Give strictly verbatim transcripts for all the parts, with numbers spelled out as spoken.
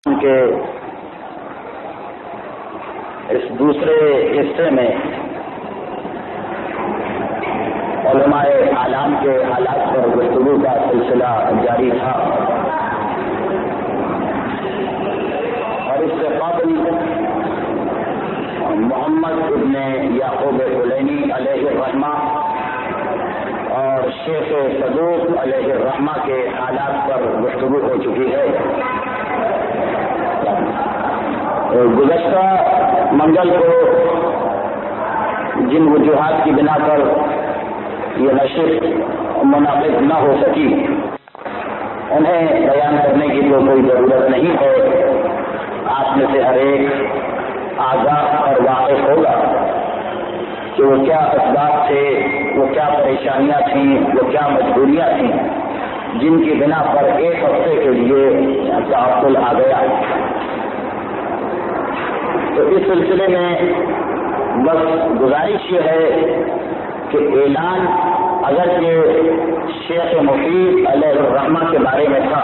کے اس دوسرے حصے میں علماء اعلام کے حالات پر گفتگو کا سلسلہ جاری تھا، اور اس سے قبل محمد ابن یعقوب کلینی علیہ الرحمہ اور شیخ صدوق علیہ الرحمہ کے حالات پر گفتگو ہو چکی ہے۔ گزشتہ منگل کو جن وجوہات کی بنا پر یہ نشست منعقد نہ ہو سکی، انہیں بیان کرنے کی تو کوئی ضرورت نہیں ہے۔ آپ میں سے ہر ایک آگاہ اور واقف ہوگا کہ وہ کیا اسباب تھے، وہ کیا پریشانیاں تھیں، وہ کیا مجبوریاں تھیں جن کی بنا پر ایک ہفتے کے لیے تعطل آ گیا۔ تو اس سلسلے میں بس گزارش یہ ہے کہ اعلان اگرچہ شیخ مفید علیہ الرحمہ کے بارے میں تھا،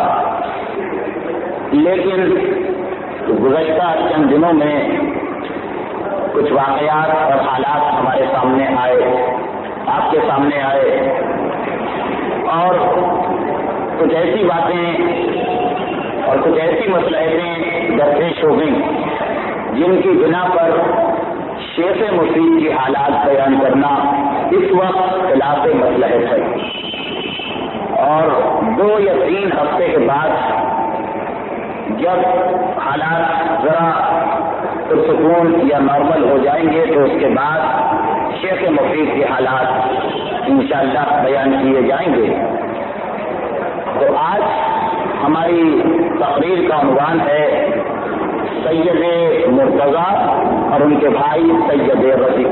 لیکن گزشتہ چند دنوں میں کچھ واقعات اور حالات ہمارے سامنے آئے، آپ کے سامنے آئے، اور کچھ ایسی باتیں اور کچھ ایسی مصلحتیں درپیش ہو گئیں جن کی بنا پر شیخ مفید کی حالات بیان کرنا اس وقت خلاف مصلحت ہے، اور دو یا تین ہفتے کے بعد جب حالات ذرا پرسکون یا نارمل ہو جائیں گے تو اس کے بعد شیخ مفید کے حالات انشاءاللہ بیان کیے جائیں گے۔ تو آج ہماری تقریر کا عنوان ہے سید مرتضیٰ اور ان کے بھائی سید رفیق۔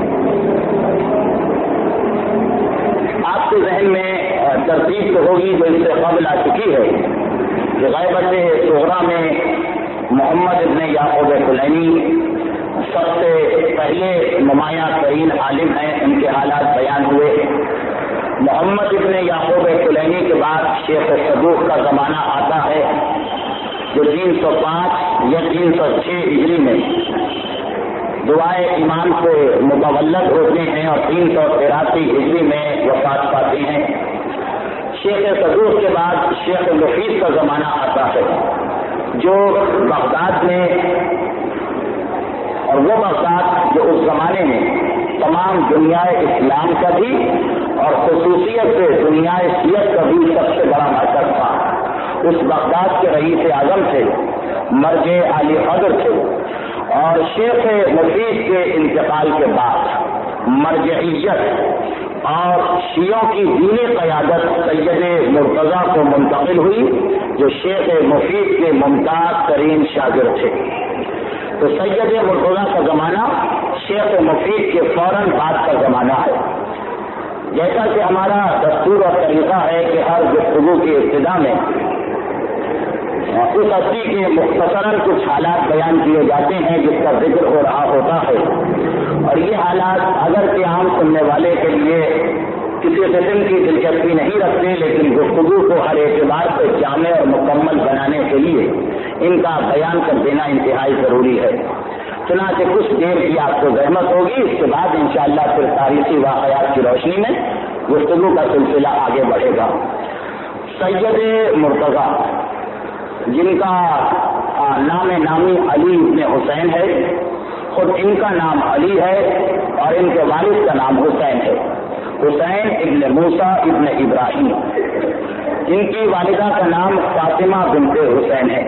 آپ کے ذہن میں ترتیب تو ہوگی جو اس سے قبل آ چکی ہے کہ غیبت صغریٰ میں محمد ابن یعقوب کلینی سب سے پہلے نمایاں ترین عالم ہیں، ان کے حالات بیان ہوئے۔ محمد ابن یعقوب کلینی کے بعد شیخ صدوق کا زمانہ آتا ہے جو تین سو پانچ یا تین سو چھ ہجری میں دعائے ایمان سے متولد ہوتے ہیں اور تین سو تراسی ہجری میں وفات پاتے ہیں۔ شیخ صدوق کے بعد شیخ مفید کا زمانہ آتا ہے جو بغداد میں، اور وہ بغداد جو اس زمانے میں تمام دنیا اسلام کا بھی اور خصوصیت سے دنیا سیرت کا بھی سب سے بڑا مرکز تھا۔ اس بغداد کے رئیس اعظم تھے، مرجع عالی قدر تھے، اور شیخ مفید کے انتقال کے بعد مرجعیت اور شیعوں کی دینی قیادت سید مرتضیٰ کو منتقل ہوئی جو شیخ مفید کے ممتاز ترین شاگرد تھے۔ تو سید مرتضیٰ کا زمانہ شیخ مفید کے فوراً بعد کا زمانہ ہے۔ جیسا کہ ہمارا دستور اور طریقہ ہے کہ ہر گفتگو کی ابتدا میں اس ہستی کے مختصراً کچھ حالات بیان کیے جاتے ہیں جس کا ذکر ہو رہا ہوتا ہے، اور یہ حالات اگر کہ عام سننے والے کے لیے کسی قسم کی دلچسپی نہیں رکھتے، لیکن گفتگو کو ہر اعتبار سے جامع اور مکمل بنانے کے لیے ان کا بیان کر دینا انتہائی ضروری ہے۔ چنانچہ کچھ دیر کی آپ کو زحمت ہوگی، اس کے بعد انشاءاللہ پھر تاریخی واقعات کی روشنی میں گفتگو کا سلسلہ آگے بڑھے گا۔ سید مرتضیٰ جن کا نام نامی علی ابن حسین ہے، خود ان کا نام علی ہے اور ان کے والد کا نام حسین ہے، حسین ابن موسیٰ ابن ابراہیم۔ ان کی والدہ کا نام فاطمہ بنت حسین ہے۔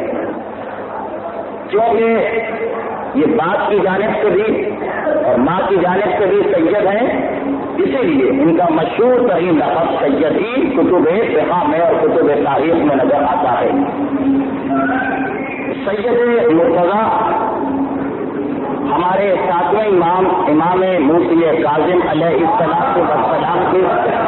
کیونکہ یہ باپ کی جانب سے بھی اور ماں کی جانب سے بھی سید ہیں، اسی لیے ان کا مشہور ترین لقب سید ہی کتب فقہ میں اور کتب تاریخ میں نظر آتا ہے۔ سید مرتضیٰ ہمارے ساتویں امام امام موسی کاظم علیہ السلام کے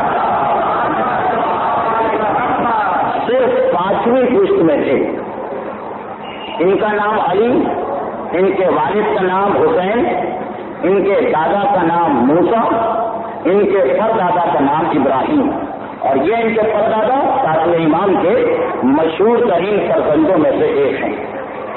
صرف پانچویں پشت میں تھے۔ ان کا نام علی، ان کے والد کا نام حسین، ان کے دادا کا نام موسیٰ، ان کے پردادا کا نام ابراہیم، اور یہ ان کے پردادا ساتویں امام کے مشہور ترین فرزندوں میں سے ایک ہیں۔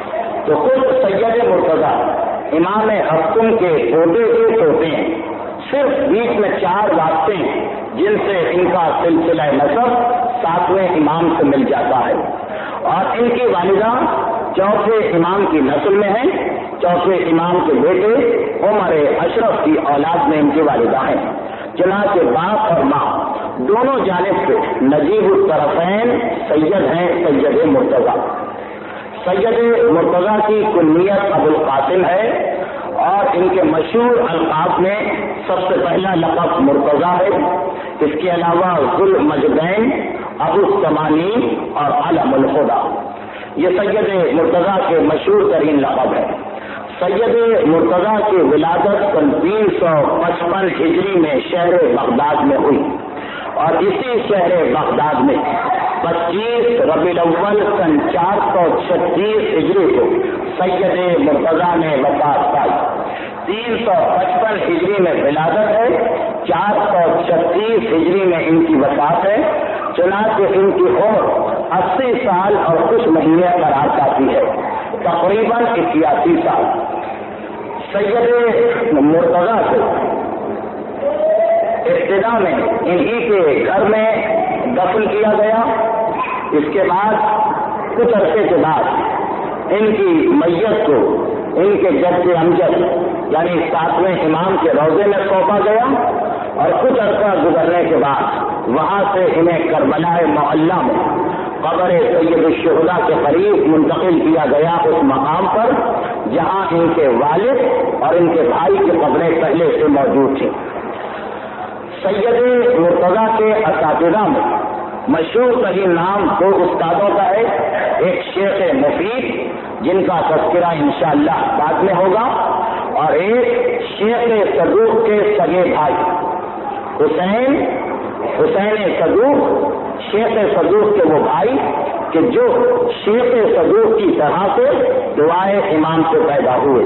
تو خود سید مرتضیٰ امام ہفتم کے پوتے کے پوتے ہیں. صرف بیچ میں چار واسطے ہیں جن سے ان کا سلسلہ نسب ساتویں امام سے مل جاتا ہے، اور ان کی والدہ چوتھے امام کی نسل میں ہیں. چوتھے امام کے بیٹے عمر اشرف کی اولاد میں ان کی والدہ ہیں. چنانچہ باپ اور ماں دونوں جانب سے نجیب الطرفین سید ہیں سید مرتضیٰ. سید مرتضیٰ کی کنیت ابو القاسم ہے، اور ان کے مشہور القاب میں سب سے پہلا لقب مرتضیٰ ہے. اس کے علاوہ ذو المجدین، ابو السمانی اور علم الخدا، یہ سید مرتضیٰ کے مشہور ترین لقب ہے. سید مرتضیٰ کی ولادت سن تین سو پچپن ہجری میں شہر بغداد میں ہوئی، اور اسی شہر بغداد میں پچیس ربیع الاول سن چار سو چھتیس ہجری کو سید مرتضیٰ نے وفات پائی. تین سو پچپن ہجری میں ولادت ہے، چار سو چھتیس ہجری میں ان کی وفات ہے. چنانچہ ان کی عمر اسی سال اور کچھ مہینے قرار پاتی ہے، تقریباً اکیاسی سال. سید مرتضیٰ کو ابتدا میں انہی کے گھر میں دفن کیا گیا. اس کے بعد کچھ عرصے کے بعد ان کی میت کو ان کے جد امجد یعنی ساتویں امام کے روضے میں سونپا گیا، اور کچھ عرصہ گزرنے کے بعد وہاں سے انہیں کربلا معلیٰ میں قبر سید الشہداء کے قریب منتقل کیا گیا، اس مقام پر جہاں ان کے والد اور ان کے بھائی کی قبریں پہلے سے موجود تھیں. سید مرتضیٰ کے اساتذہ میں مشہور ترین نام دو استادوں کا ہے. ایک شیخ مفید جن کا تذکرہ انشاءاللہ بعد میں ہوگا، اور ایک شیخ صدوق کے سگے بھائی حسین حسین صدوق، شیخ صدوق کے وہ بھائی کہ جو شیخ صدوق کی طرح سے دعائے امام سے پیدا ہوئے.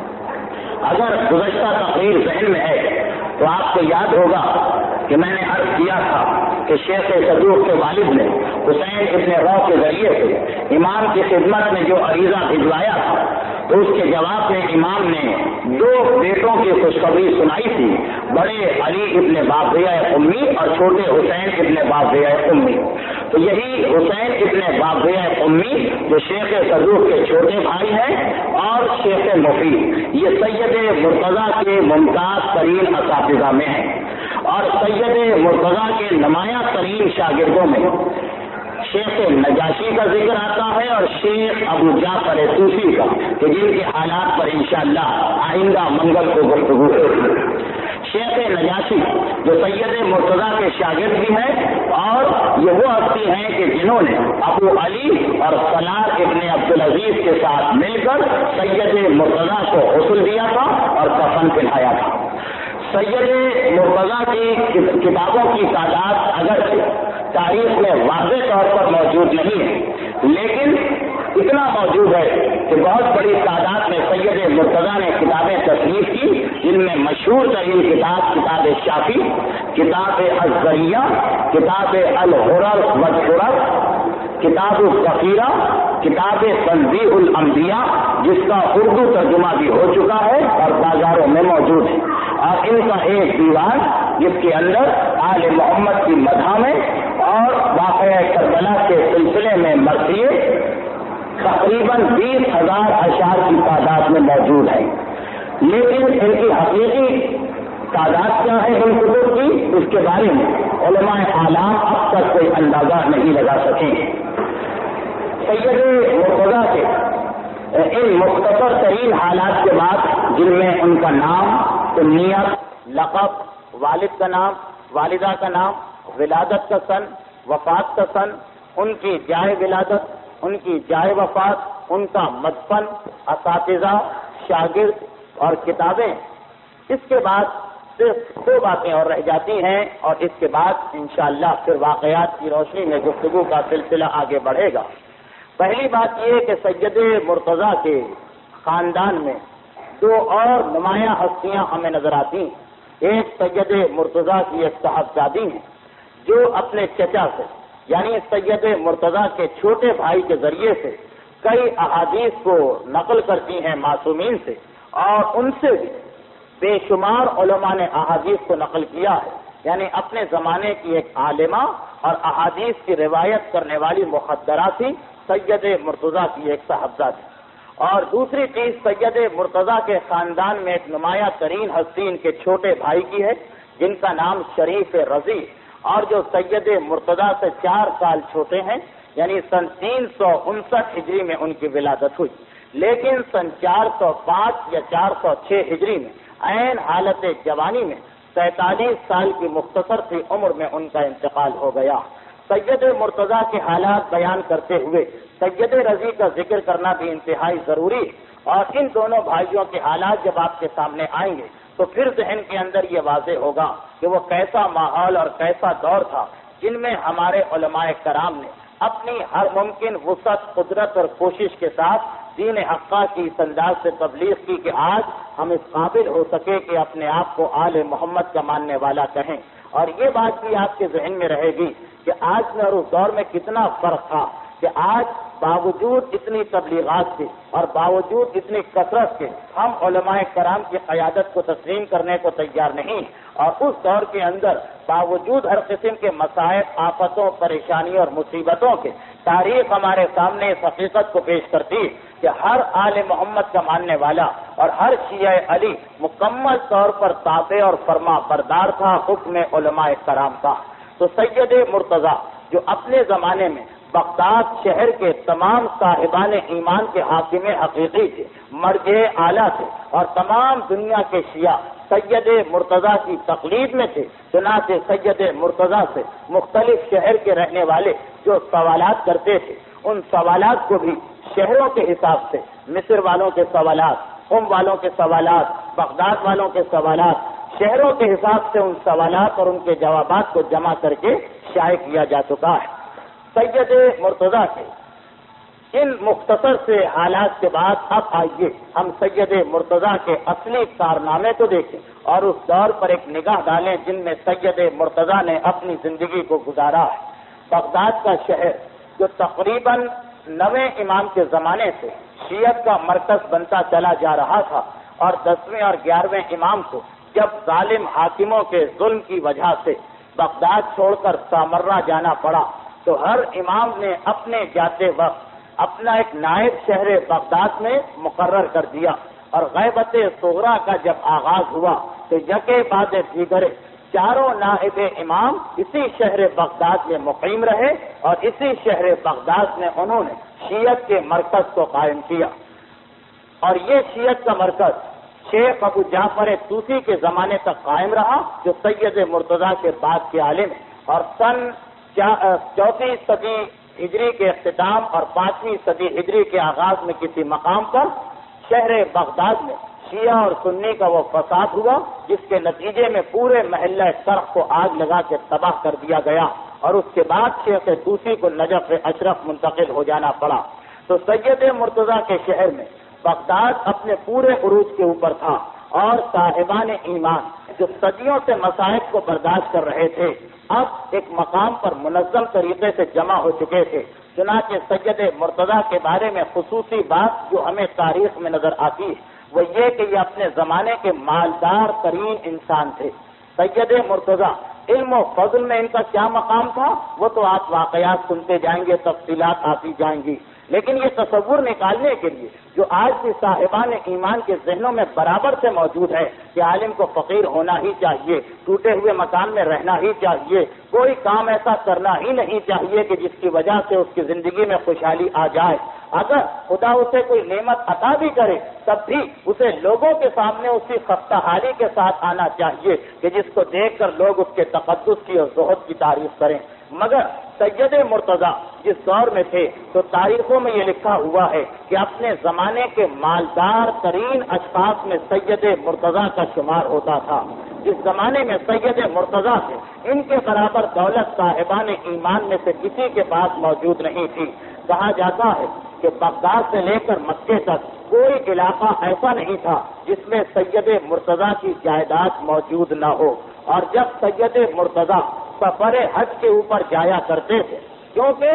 اگر گزشتہ تقریر ذہن میں ہے تو آپ کو یاد ہوگا کہ میں نے عرض کیا تھا کہ شیخ صدوق کے والد نے حسین ابن رو کے ذریعے سے امام کی خدمت میں جو عریضہ بھجوایا تھا، تو اس کے جواب میں امام نے دو بیٹوں کی خوشخبری سنائی تھی، بڑے علی ابن باقیہ امی اور چھوٹے حسین ابن باقیہ امی. تو یہی حسین ابن باقیہ امی جو شیخ صدوق کے چھوٹے بھائی ہیں اور شیخ مفید، یہ سید مرتضیٰ کے ممتاز ترین اساتذہ میں ہیں. اور سید مرتضیٰ کے نمایاں ترین شاگردوں میں شیخ نجاشی کا ذکر آتا ہے اور شیخ ابو جعفر طوسی کا، کہ جن کے حالات پر انشاءاللہ آئندہ منگل کو گفتگو ہوگی. شیخ نجاشی جو سید مرتضیٰ کے شاگرد بھی ہیں، اور یہ وہ ہستی ہیں کہ جنہوں نے ابو علی اور سلار ابن عبدالعزیز کے ساتھ مل کر سید مرتضیٰ کو غسل دیا تھا اور کفن پہنایا تھا. سید مرتضیٰ کی کتابوں کی تعداد اگرچہ تاریخ میں واضح طور پر موجود نہیں ہے، لیکن اتنا موجود ہے کہ بہت بڑی تعداد میں سید مرتضیٰ نے کتابیں تصنیف کی، جن میں مشہور ترین کتاب کتاب شافی، کتاب الزریہ، کتاب الغرر والدرر، کتاب الذخیرہ، کتاب تنزیہ الانبیاء جس کا اردو ترجمہ بھی ہو چکا ہے اور بازاروں میں موجود ہے، اور ان کا ایک دیوان جس کے اندر آل محمد کی مدح میں اور واقعہ کربلا کے سلسلے میں مرثیے تقریباً بیس ہزار اشعار کی تعداد میں موجود ہے. لیکن ان کی حقیقی تعداد کیا ہے ان کتب کی، اس کے بارے میں علماء اعلام اب تک کوئی اندازہ نہیں لگا سکیں. سید مرتضیٰ کے ان مختصر ترین حالات کے بعد جن میں ان کا نام، کنیت، لقب، والد کا نام، والدہ کا نام، ولادت کا سن، وفات کا سن، ان کی جائے ولادت، ان کی جائے وفات، ان کا مدفن، اساتذہ، شاگرد اور کتابیں، اس کے بعد صرف دو باتیں اور رہ جاتی ہیں، اور اس کے بعد انشاءاللہ پھر واقعات کی روشنی میں گفتگو کا سلسلہ آگے بڑھے گا. پہلی بات یہ کہ سید مرتضیٰ کے خاندان میں دو اور نمایاں ہستیاں ہمیں نظر آتی ہیں. ایک سید مرتضیٰ کی ایک صاحبزادی ہیں جو اپنے چچا سے یعنی سید مرتضیٰ کے چھوٹے بھائی کے ذریعے سے کئی احادیث کو نقل کرتی ہیں معصومین سے، اور ان سے بھی بے شمار علماء نے احادیث کو نقل کیا ہے، یعنی اپنے زمانے کی ایک عالمہ اور احادیث کی روایت کرنے والی مخدرہ تھی، سید مرتضیٰ کی ایک صاحبزادہ تھی۔ اور دوسری چیز سید مرتضیٰ کے خاندان میں ایک نمایاں ترین ہستی ان کے چھوٹے بھائی کی ہے، جن کا نام شریف رضی، اور جو سید مرتضیٰ سے چار سال چھوٹے ہیں، یعنی سن تین سو انسٹھ ہجری میں ان کی ولادت ہوئی، لیکن سن چار سو پانچ یا چار سو چھ ہجری میں عین حالت جوانی میں سینتالیس سال کی مختصر سی عمر میں ان کا انتقال ہو گیا۔ سید مرتضیٰ کے حالات بیان کرتے ہوئے سید رضی کا ذکر کرنا بھی انتہائی ضروری ہے، اور ان دونوں بھائیوں کے حالات جب آپ کے سامنے آئیں گے تو پھر ذہن کے اندر یہ واضح ہوگا کہ وہ کیسا ماحول اور کیسا دور تھا جن میں ہمارے علماء کرام نے اپنی ہر ممکن وسعت، قدرت اور کوشش کے ساتھ دین حقہ کی اس انداز سے تبلیغ کی کہ آج ہم اس قابل ہو سکے کہ اپنے آپ کو آل محمد کا ماننے والا کہیں۔ اور یہ بات بھی آپ کے ذہن میں رہے گی کہ آج میں اور اس دور میں کتنا فرق تھا کہ آج باوجود اتنی تبلیغات کے اور باوجود اتنی کثرت کے ہم علماء کرام کی قیادت کو تسلیم کرنے کو تیار نہیں، اور اس دور کے اندر باوجود ہر قسم کے مسائل، آفتوں، پریشانیوں اور مصیبتوں کے تاریخ ہمارے سامنے اس حقیقت کو پیش کرتی کہ ہر آل محمد کا ماننے والا اور ہر شیعہ علی مکمل طور پر تابع اور فرما بردار تھا حکم علماء کرام کا۔ تو سید مرتضیٰ جو اپنے زمانے میں بغداد شہر کے تمام صاحبان ایمان کے حاکم حقیقی تھے، مرجع اعلیٰ تھے، اور تمام دنیا کے شیعہ سید مرتضیٰ کی تقلید میں تھے، چنانچہ سید مرتضیٰ سے مختلف شہر کے رہنے والے جو سوالات کرتے تھے، ان سوالات کو بھی شہروں کے حساب سے، مصر والوں کے سوالات، قم والوں کے سوالات، بغداد والوں کے سوالات، شہروں کے حساب سے ان سوالات اور ان کے جوابات کو جمع کر کے شائع کیا جا چکا ہے۔ سید مرتضیٰ کے ان مختصر سے حالات کے بعد اب آئیے ہم سید مرتضیٰ کے اصلی کارنامے کو دیکھیں اور اس دور پر ایک نگاہ ڈالیں جن میں سید مرتضیٰ نے اپنی زندگی کو گزارا ہے۔ بغداد کا شہر جو تقریباً نویں امام کے زمانے سے شیعت کا مرکز بنتا چلا جا رہا تھا، اور دسویں اور گیارہویں امام کو جب ظالم حاکموں کے ظلم کی وجہ سے بغداد چھوڑ کر سامرہ جانا پڑا تو ہر امام نے اپنے جاتے وقت اپنا ایک نائب شہر بغداد میں مقرر کر دیا، اور غیبت صغریٰ کا جب آغاز ہوا تو یکے بعد دیگر چاروں نائب امام اسی شہر بغداد میں مقیم رہے، اور اسی شہر بغداد میں انہوں نے شیعت کے مرکز کو قائم کیا۔ اور یہ شیعت کا مرکز شیخ ابو جعفر طوسی کے زمانے تک قائم رہا، جو سید مرتضیٰ کے بعد کے عالم ہیں، اور سن چوتھی صدی ہجری کے اختتام اور پانچویں صدی ہجری کے آغاز میں کسی مقام پر شہر بغداد میں شیعہ اور سنی کا وہ فساد ہوا جس کے نتیجے میں پورے محلہ سرخ کو آگ لگا کے تباہ کر دیا گیا، اور اس کے بعد شیخ طوسی کو نجف اشرف منتقل ہو جانا پڑا۔ تو سید مرتضیٰ کے شہر میں بغداد اپنے پورے عروج کے اوپر تھا، اور صاحبان ایمان جو صدیوں سے مصائب کو برداشت کر رہے تھے اب ایک مقام پر منظم طریقے سے جمع ہو چکے تھے۔ چنانچہ سید مرتضیٰ کے بارے میں خصوصی بات جو ہمیں تاریخ میں نظر آتی ہے وہ یہ کہ یہ اپنے زمانے کے مالدار ترین انسان تھے۔ سید مرتضیٰ علم و فضل میں ان کا کیا مقام تھا وہ تو آپ واقعات سنتے جائیں گے، تفصیلات آتی جائیں گی، لیکن یہ تصور نکالنے کے لیے جو آج بھی صاحبان ایمان کے ذہنوں میں برابر سے موجود ہے کہ عالم کو فقیر ہونا ہی چاہیے، ٹوٹے ہوئے مکان میں رہنا ہی چاہیے، کوئی کام ایسا کرنا ہی نہیں چاہیے کہ جس کی وجہ سے اس کی زندگی میں خوشحالی آ جائے، اگر خدا اسے کوئی نعمت عطا بھی کرے تب بھی اسے لوگوں کے سامنے اسی خستہ حالی کے ساتھ آنا چاہیے کہ جس کو دیکھ کر لوگ اس کے تقدس کی اور زہد کی تعریف کریں۔ مگر سید مرتضیٰ جس دور میں تھے تو تاریخوں میں یہ لکھا ہوا ہے کہ اپنے زمانے کے مالدار ترین اشخاص میں سید مرتضیٰ کا شمار ہوتا تھا۔ جس زمانے میں سید مرتضیٰ تھے ان کے برابر دولت صاحبان ایمان میں سے کسی کے پاس موجود نہیں تھی۔ کہا جاتا ہے کہ بغداد سے لے کر مکے تک کوئی علاقہ ایسا نہیں تھا جس میں سید مرتضیٰ کی جائیداد موجود نہ ہو، اور جب سید مرتضیٰ سفر حج کے اوپر جایا کرتے تھے کیونکہ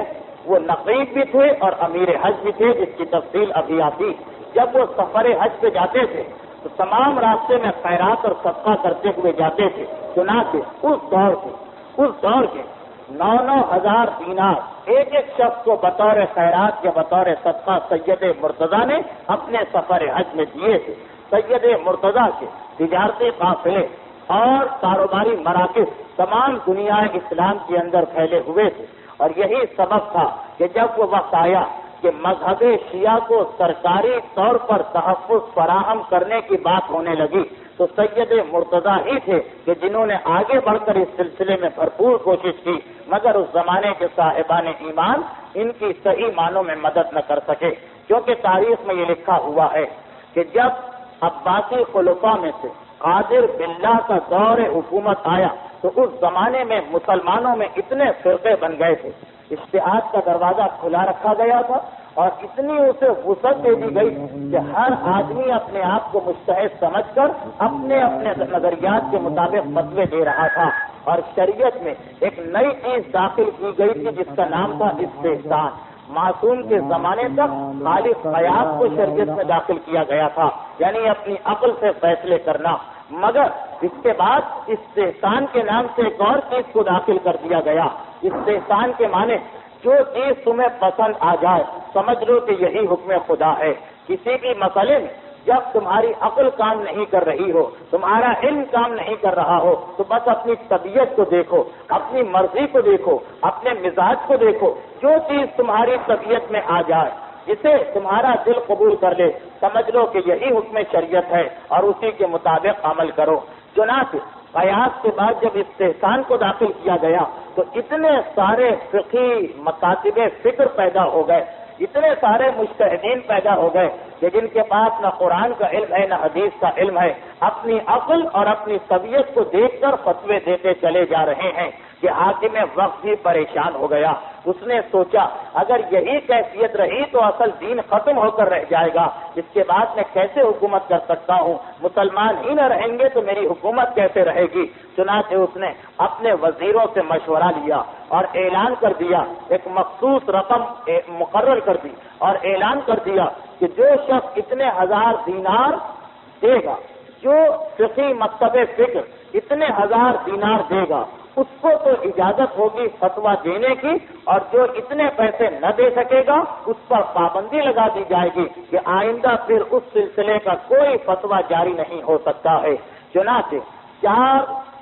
وہ نقیب بھی تھے اور امیر حج بھی تھے، جس کی تفصیل ابھی آتی۔ جب وہ سفر حج پہ جاتے تھے تو تمام راستے میں خیرات اور صدقہ کرتے ہوئے جاتے تھے۔ چنانچہ اس دور کے اس دور کے نو نو ہزار دینار ایک ایک شخص کو بطور خیرات یا بطور صدقہ سید مرتضیٰ نے اپنے سفر حج میں دیے تھے۔ سید مرتضیٰ کے تجارتی قافلے اور کاروباری مراکز تمام دنیا اسلام کے اندر پھیلے ہوئے تھے، اور یہی سبب تھا کہ جب وہ وقت آیا کہ مذہب شیعہ کو سرکاری طور پر تحفظ فراہم کرنے کی بات ہونے لگی تو سید مرتضیٰ ہی تھے کہ جنہوں نے آگے بڑھ کر اس سلسلے میں بھرپور کوشش کی، مگر اس زمانے کے صاحبان ایمان ان کی صحیح معنوں میں مدد نہ کر سکے، کیونکہ تاریخ میں یہ لکھا ہوا ہے کہ جب عباسی خلفاء میں سے قادر باللہ کا دور حکومت آیا تو اس زمانے میں مسلمانوں میں اتنے فرقے بن گئے تھے، اجتہاد کا دروازہ کھلا رکھا گیا تھا اور اتنی اسے وسعت دے دی گئی کہ ہر آدمی اپنے آپ کو مجتہد سمجھ کر اپنے اپنے نظریات کے مطابق فتوے دے رہا تھا، اور شریعت میں ایک نئی چیز داخل کی گئی تھی جس کا نام تھا استحسان۔ معصوم کے زمانے تک خالص قیاس کو شریعت میں داخل کیا گیا تھا، یعنی اپنی عقل سے فیصلے کرنا، مگر اس کے بعد استحسان کے نام سے ایک اور چیز کو داخل کر دیا گیا۔ استحسان کے معنی جو چیز تمہیں پسند آ جائے سمجھ لو کہ یہی حکم خدا ہے۔ کسی بھی مسئلے میں جب تمہاری عقل کام نہیں کر رہی ہو، تمہارا علم کام نہیں کر رہا ہو، تو بس اپنی طبیعت کو دیکھو، اپنی مرضی کو دیکھو، اپنے مزاج کو دیکھو، جو چیز تمہاری طبیعت میں آ جائے، جسے تمہارا دل قبول کر لے، سمجھ لو کہ یہی حکم شریعت ہے اور اسی کے مطابق عمل کرو۔ چنانچہ قیاس کے بعد جب استحسان کو داخل کیا گیا تو اتنے سارے فقہی مکاتب فکر پیدا ہو گئے، اتنے سارے مجتہدین پیدا ہو گئے کہ جن کے پاس نہ قرآن کا علم ہے نہ حدیث کا علم ہے، اپنی عقل اور اپنی طبیعت کو دیکھ کر فتوے دیتے چلے جا رہے ہیں کہ حاکم وقت بھی پریشان ہو گیا۔ اس نے سوچا اگر یہی کیفیت رہی تو اصل دین ختم ہو کر رہ جائے گا، اس کے بعد میں کیسے حکومت کر سکتا ہوں؟ مسلمان ہی نہ رہیں گے تو میری حکومت کیسے رہے گی؟ چنانچہ اس نے اپنے وزیروں سے مشورہ لیا اور اعلان کر دیا، ایک مخصوص رقم مقرر کر دی اور اعلان کر دیا کہ جو شخص اتنے ہزار دینار دے گا، جو فقہی مکتب فکر اتنے ہزار دینار دے گا، اس کو تو اجازت ہوگی فتویٰ دینے کی، اور جو اتنے پیسے نہ دے سکے گا اس پر پابندی لگا دی جائے گی کہ آئندہ پھر اس سلسلے کا کوئی فتویٰ جاری نہیں ہو سکتا ہے۔ چنانچہ چار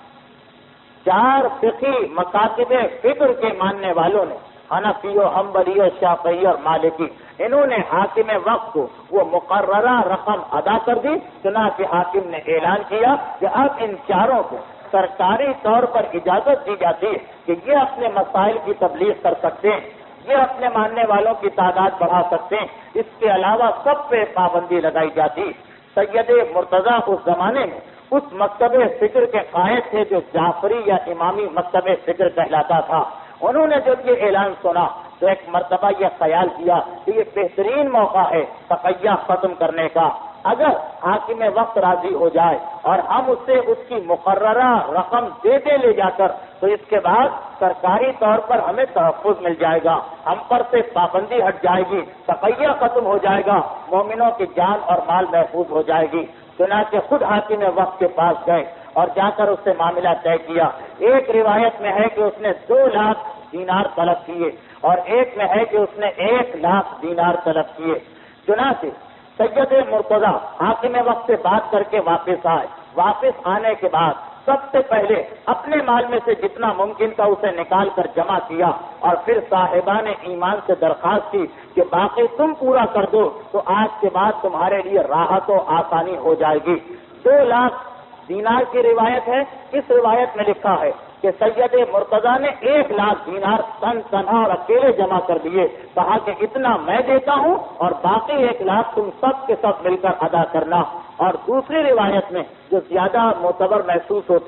چار فقہی مکاتب فکر کے ماننے والوں نے، حنفی و حنبلی و شافعی اور مالکی، انہوں نے حاکم وقت کو وہ مقررہ رقم ادا کر دی۔ چنانچہ حاکم نے اعلان کیا کہ اب ان چاروں کو سرکاری طور پر اجازت دی جاتی ہے کہ یہ اپنے مسائل کی تبلیغ کر سکتے ہیں، یہ اپنے ماننے والوں کی تعداد بڑھا سکتے ہیں، اس کے علاوہ سب پہ پابندی لگائی جاتی۔ سید مرتضیٰ اس زمانے میں اس مکتب فکر کے قائد تھے جو جعفری یا امامی مکتب فکر کہلاتا تھا۔ انہوں نے جب یہ اعلان سنا تو ایک مرتبہ یہ خیال کیا کہ یہ بہترین موقع ہے تقیہ ختم کرنے کا، اگر حاکم وقت راضی ہو جائے اور ہم اس سے اس کی مقررہ رقم دیتے لے جا کر تو اس کے بعد سرکاری طور پر ہمیں تحفظ مل جائے گا، ہم پر سے پابندی ہٹ جائے گی، تقیہ ختم ہو جائے گا، مومنوں کی جان اور مال محفوظ ہو جائے گی۔ چنانچہ خود حاکم وقت کے پاس گئے اور جا کر اس سے معاملہ طے کیا۔ ایک روایت میں ہے کہ اس نے دو لاکھ دینار طلب کیے اور ایک میں ہے کہ اس نے ایک لاکھ دینار طلب کیے۔ چنانچہ سید مرتضیٰ حاکم وقت سے بات کر کے واپس آئے۔ واپس آنے کے بعد سب سے پہلے اپنے مال میں سے جتنا ممکن تھا اسے نکال کر جمع کیا اور پھر صاحبان ایمان سے درخواست کی کہ باقی تم پورا کر دو تو آج کے بعد تمہارے لیے راحت و آسانی ہو جائے گی۔ دو لاکھ دینار کی روایت ہے، اس روایت میں لکھا ہے کہ سید مرتضیٰ نے ایک لاکھ دینار تن تنہا اور اکیلے جمع کر دیے، کہا کہ اتنا میں دیتا ہوں اور باقی ایک لاکھ تم سب کے سب مل کر ادا کرنا۔ اور دوسری روایت میں جو زیادہ معتبر محسوس ہوتی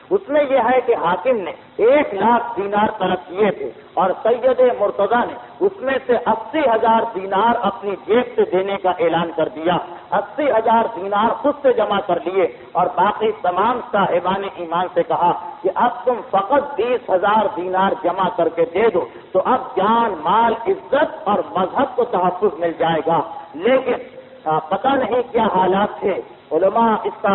اس میں یہ ہے کہ حاکم نے ایک لاکھ دینار طلب کیے تھے اور سید مرتضیٰ نے اس میں سے اسی ہزار دینار اپنی جیب سے دینے کا اعلان کر دیا. اسی ہزار دینار خود سے جمع کر لیے اور باقی تمام صاحبان ایمان سے کہا کہ اب تم فقط بیس ہزار دینار جمع کر کے دے دو تو اب جان مال عزت اور مذہب کو تحفظ مل جائے گا. لیکن پتہ نہیں کیا حالات تھے، علماء اس کا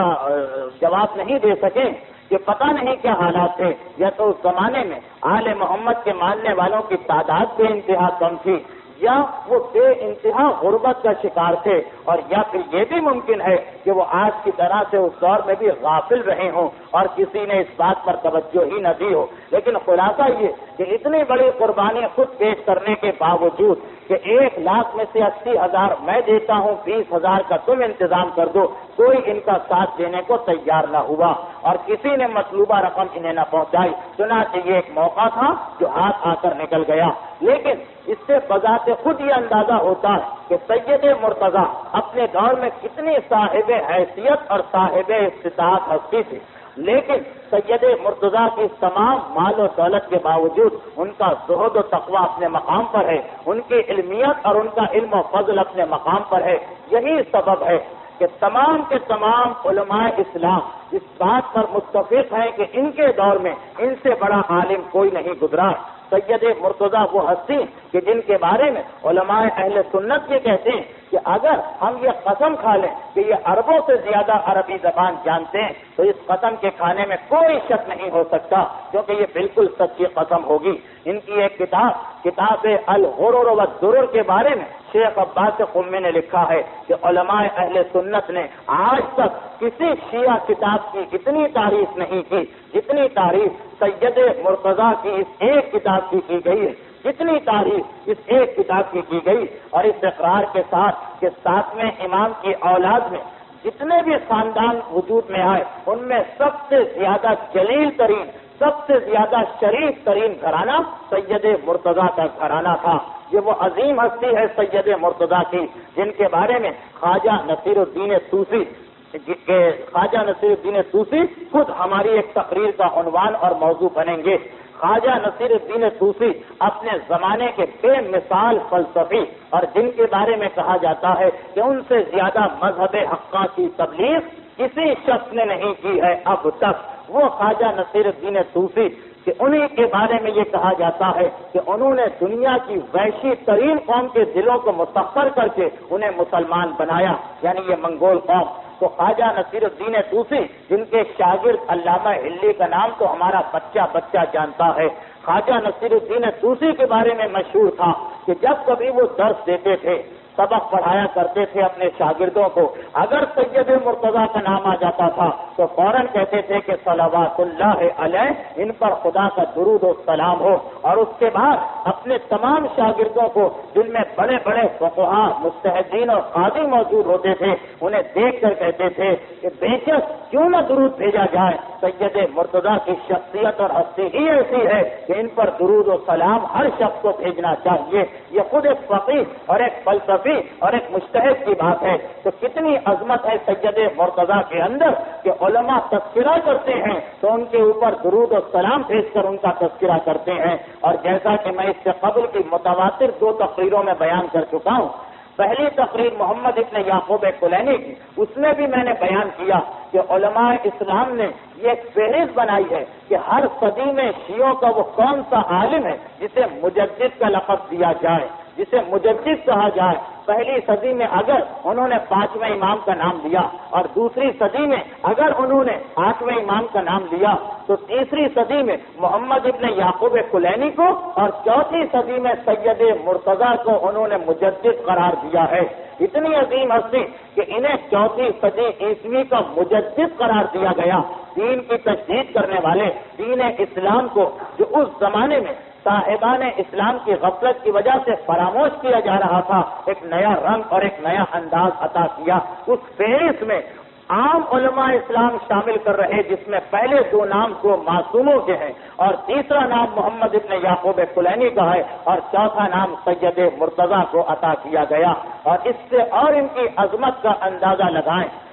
جواب نہیں دے سکے کہ پتہ نہیں کیا حالات تھے. یا تو اس زمانے میں آل محمد کے ماننے والوں کی تعداد بے انتہا کم تھی، یا وہ بے انتہا غربت کا شکار تھے، اور یا پھر یہ بھی ممکن ہے کہ وہ آج کی طرح سے اس دور میں بھی غافل رہے ہوں اور کسی نے اس بات پر توجہ ہی نہ دی ہو. لیکن خلاصہ یہ کہ اتنی بڑی قربانی خود پیش کرنے کے باوجود کہ ایک لاکھ میں سے اسی ہزار میں دیتا ہوں، بیس ہزار کا تم انتظام کر دو، کوئی ان کا ساتھ دینے کو تیار نہ ہوا اور کسی نے مطلوبہ رقم انہیں نہ پہنچائی. چنانچہ یہ ایک موقع تھا جو ہاتھ آ کر نکل گیا. لیکن اس سے بذات خود یہ اندازہ ہوتا ہے کہ سید مرتضیٰ اپنے دور میں کتنی صاحب حیثیت اور صاحب استطاعت ہستی تھی. لیکن سید مرتضیٰ کی تمام مال و دولت کے باوجود ان کا زہد و تقوی اپنے مقام پر ہے، ان کی علمیت اور ان کا علم و فضل اپنے مقام پر ہے. یہی سبب ہے کہ تمام کے تمام علماء اسلام اس بات پر متفق ہیں کہ ان کے دور میں ان سے بڑا عالم کوئی نہیں گزرا. سید مرتضیٰ وہ ہستی کہ جن کے بارے میں علماء اہل سنت یہ کہتے ہیں کہ اگر ہم یہ قسم کھا لیں کہ یہ عربوں سے زیادہ عربی زبان جانتے ہیں تو اس قسم کے کھانے میں کوئی شک نہیں ہو سکتا، کیونکہ یہ بالکل سچی قسم ہوگی. ان کی ایک کتاب کتاب الغرر والضرر کے بارے میں شیخ عباس قمی نے لکھا ہے کہ علماء اہل سنت نے آج تک کسی شیعہ کتاب کی اتنی تعریف نہیں کی جتنی تعریف سید مرتضیٰ کی اس ایک کتاب کی کی گئی ہے، جتنی تعریف اس ایک کتاب کی کی گئی. اور اس اقرار کے ساتھ کہ ساتویں امام کی اولاد میں جتنے بھی خاندان وجود میں آئے ان میں سب سے زیادہ جلیل ترین، سب سے زیادہ شریف ترین گھرانہ سید مرتضیٰ کا گھرانہ تھا. یہ وہ عظیم ہستی ہے سید مرتضیٰ کی جن کے بارے میں خواجہ نصیر الدین طوسی کہ خواجہ نصیر الدین طوسی خود ہماری ایک تقریر کا عنوان اور موضوع بنیں گے. خواجہ نصیر الدین طوسی اپنے زمانے کے بے مثال فلسفی اور جن کے بارے میں کہا جاتا ہے کہ ان سے زیادہ مذہب حقہ کی تبلیغ کسی شخص نے نہیں کی ہے اب تک. وہ خواجہ نصیر الدین طوسی کہ انہی کے بارے میں یہ کہا جاتا ہے کہ انہوں نے دنیا کی وحشی ترین قوم کے دلوں کو مسخر کر کے انہیں مسلمان بنایا، یعنی یہ منگول قوم. تو خواجہ نصیر الدین طوسی جن کے شاگرد علامہ ہلی کا نام تو ہمارا بچہ بچہ جانتا ہے، خواجہ نصیر الدین طوسی کے بارے میں مشہور تھا کہ جب کبھی وہ درس دیتے تھے، سبق پڑھایا کرتے تھے اپنے شاگردوں کو، اگر سید مرتضیٰ کا نام آ جاتا تھا تو فوراً کہتے تھے کہ صلوات اللہ علیہ، ان پر خدا کا درود و سلام ہو. اور اس کے بعد اپنے تمام شاگردوں کو جن میں بڑے بڑے فقہا، مجتہدین اور قاضی موجود ہوتے تھے انہیں دیکھ کر کہتے تھے کہ بے شک کیوں نہ درود بھیجا جائے. سید مرتضیٰ کی شخصیت اور ہستی ہی ایسی ہے کہ ان پر درود و سلام ہر شخص کو بھیجنا چاہیے. یہ خود ایک فقیہ اور ایک فلسفی اور ایک مجتہد کی بات ہے. تو کتنی عظمت ہے سید مرتضیٰ کے اندر کہ علماء تذکرہ کرتے ہیں تو ان کے اوپر درود و سلام بھیج کر ان کا تذکرہ کرتے ہیں. اور جیسا کہ میں اس سے قبل کی متواتر دو تقریروں میں بیان کر چکا ہوں، پہلی تقریر محمد ابن یعقوب کلینی کی، اس میں بھی میں نے بیان کیا کہ علماء اسلام نے یہ ایک فہرست بنائی ہے کہ ہر صدی میں شیعوں کا وہ کون سا عالم ہے جسے مجدد کا لقب دیا جائے، جسے مجدد کہا جائے. پہلی صدی میں اگر انہوں نے پانچویں امام کا نام لیا اور دوسری صدی میں اگر انہوں نے آٹھویں امام کا نام لیا تو تیسری صدی میں محمد ابن یعقوب کلینی کو اور چوتھی صدی میں سید مرتضیٰ کو انہوں نے مجدد قرار دیا ہے. اتنی عظیم ہستی کہ انہیں چوتھی صدی عیسوی کا مجدد قرار دیا گیا. دین کی تجدید کرنے والے، دین اسلام کو جو اس زمانے میں صاحبان اسلام کی غفلت کی وجہ سے فراموش کیا جا رہا تھا، ایک نیا رنگ اور ایک نیا انداز عطا کیا. اس فہرست میں عام علماء اسلام شامل کر رہے جس میں پہلے دو نام دو معصوموں کے ہیں اور تیسرا نام محمد ابن یعقوب کلینی کا ہے اور چوتھا نام سید مرتضیٰ کو عطا کیا گیا. اور اس سے اور ان کی عظمت کا اندازہ لگائیں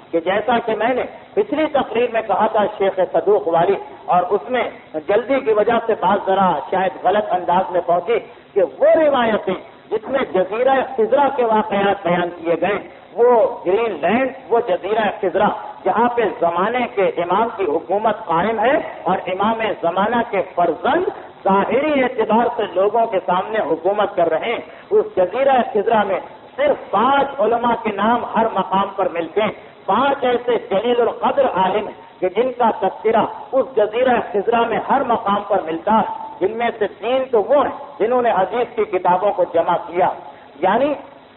کہ جیسا کہ میں نے پچھلی تقریر میں کہا تھا شیخ صدوق والی، اور اس میں جلدی کی وجہ سے بات ذرا شاید غلط انداز میں پہنچی، کہ وہ روایتیں جس میں جزیرہ خضرا کے واقعات بیان کیے گئے، وہ گرین لینڈ، وہ جزیرہ خضرا جہاں پہ زمانے کے امام کی حکومت قائم ہے اور امام زمانہ کے فرزند ظاہری اعتبار سے لوگوں کے سامنے حکومت کر رہے ہیں، اس جزیرہ خضرا میں صرف پانچ علماء کے نام ہر مقام پر ملتے ہیں، پانچ ایسے جلیل القدر عالم ہیں کہ جن کا تذکرہ اس جزیرہ خضرا میں ہر مقام پر ملتا ہے، جن میں سے تین تو وہ ہیں جنہوں نے حدیث کی کتابوں کو جمع کیا، یعنی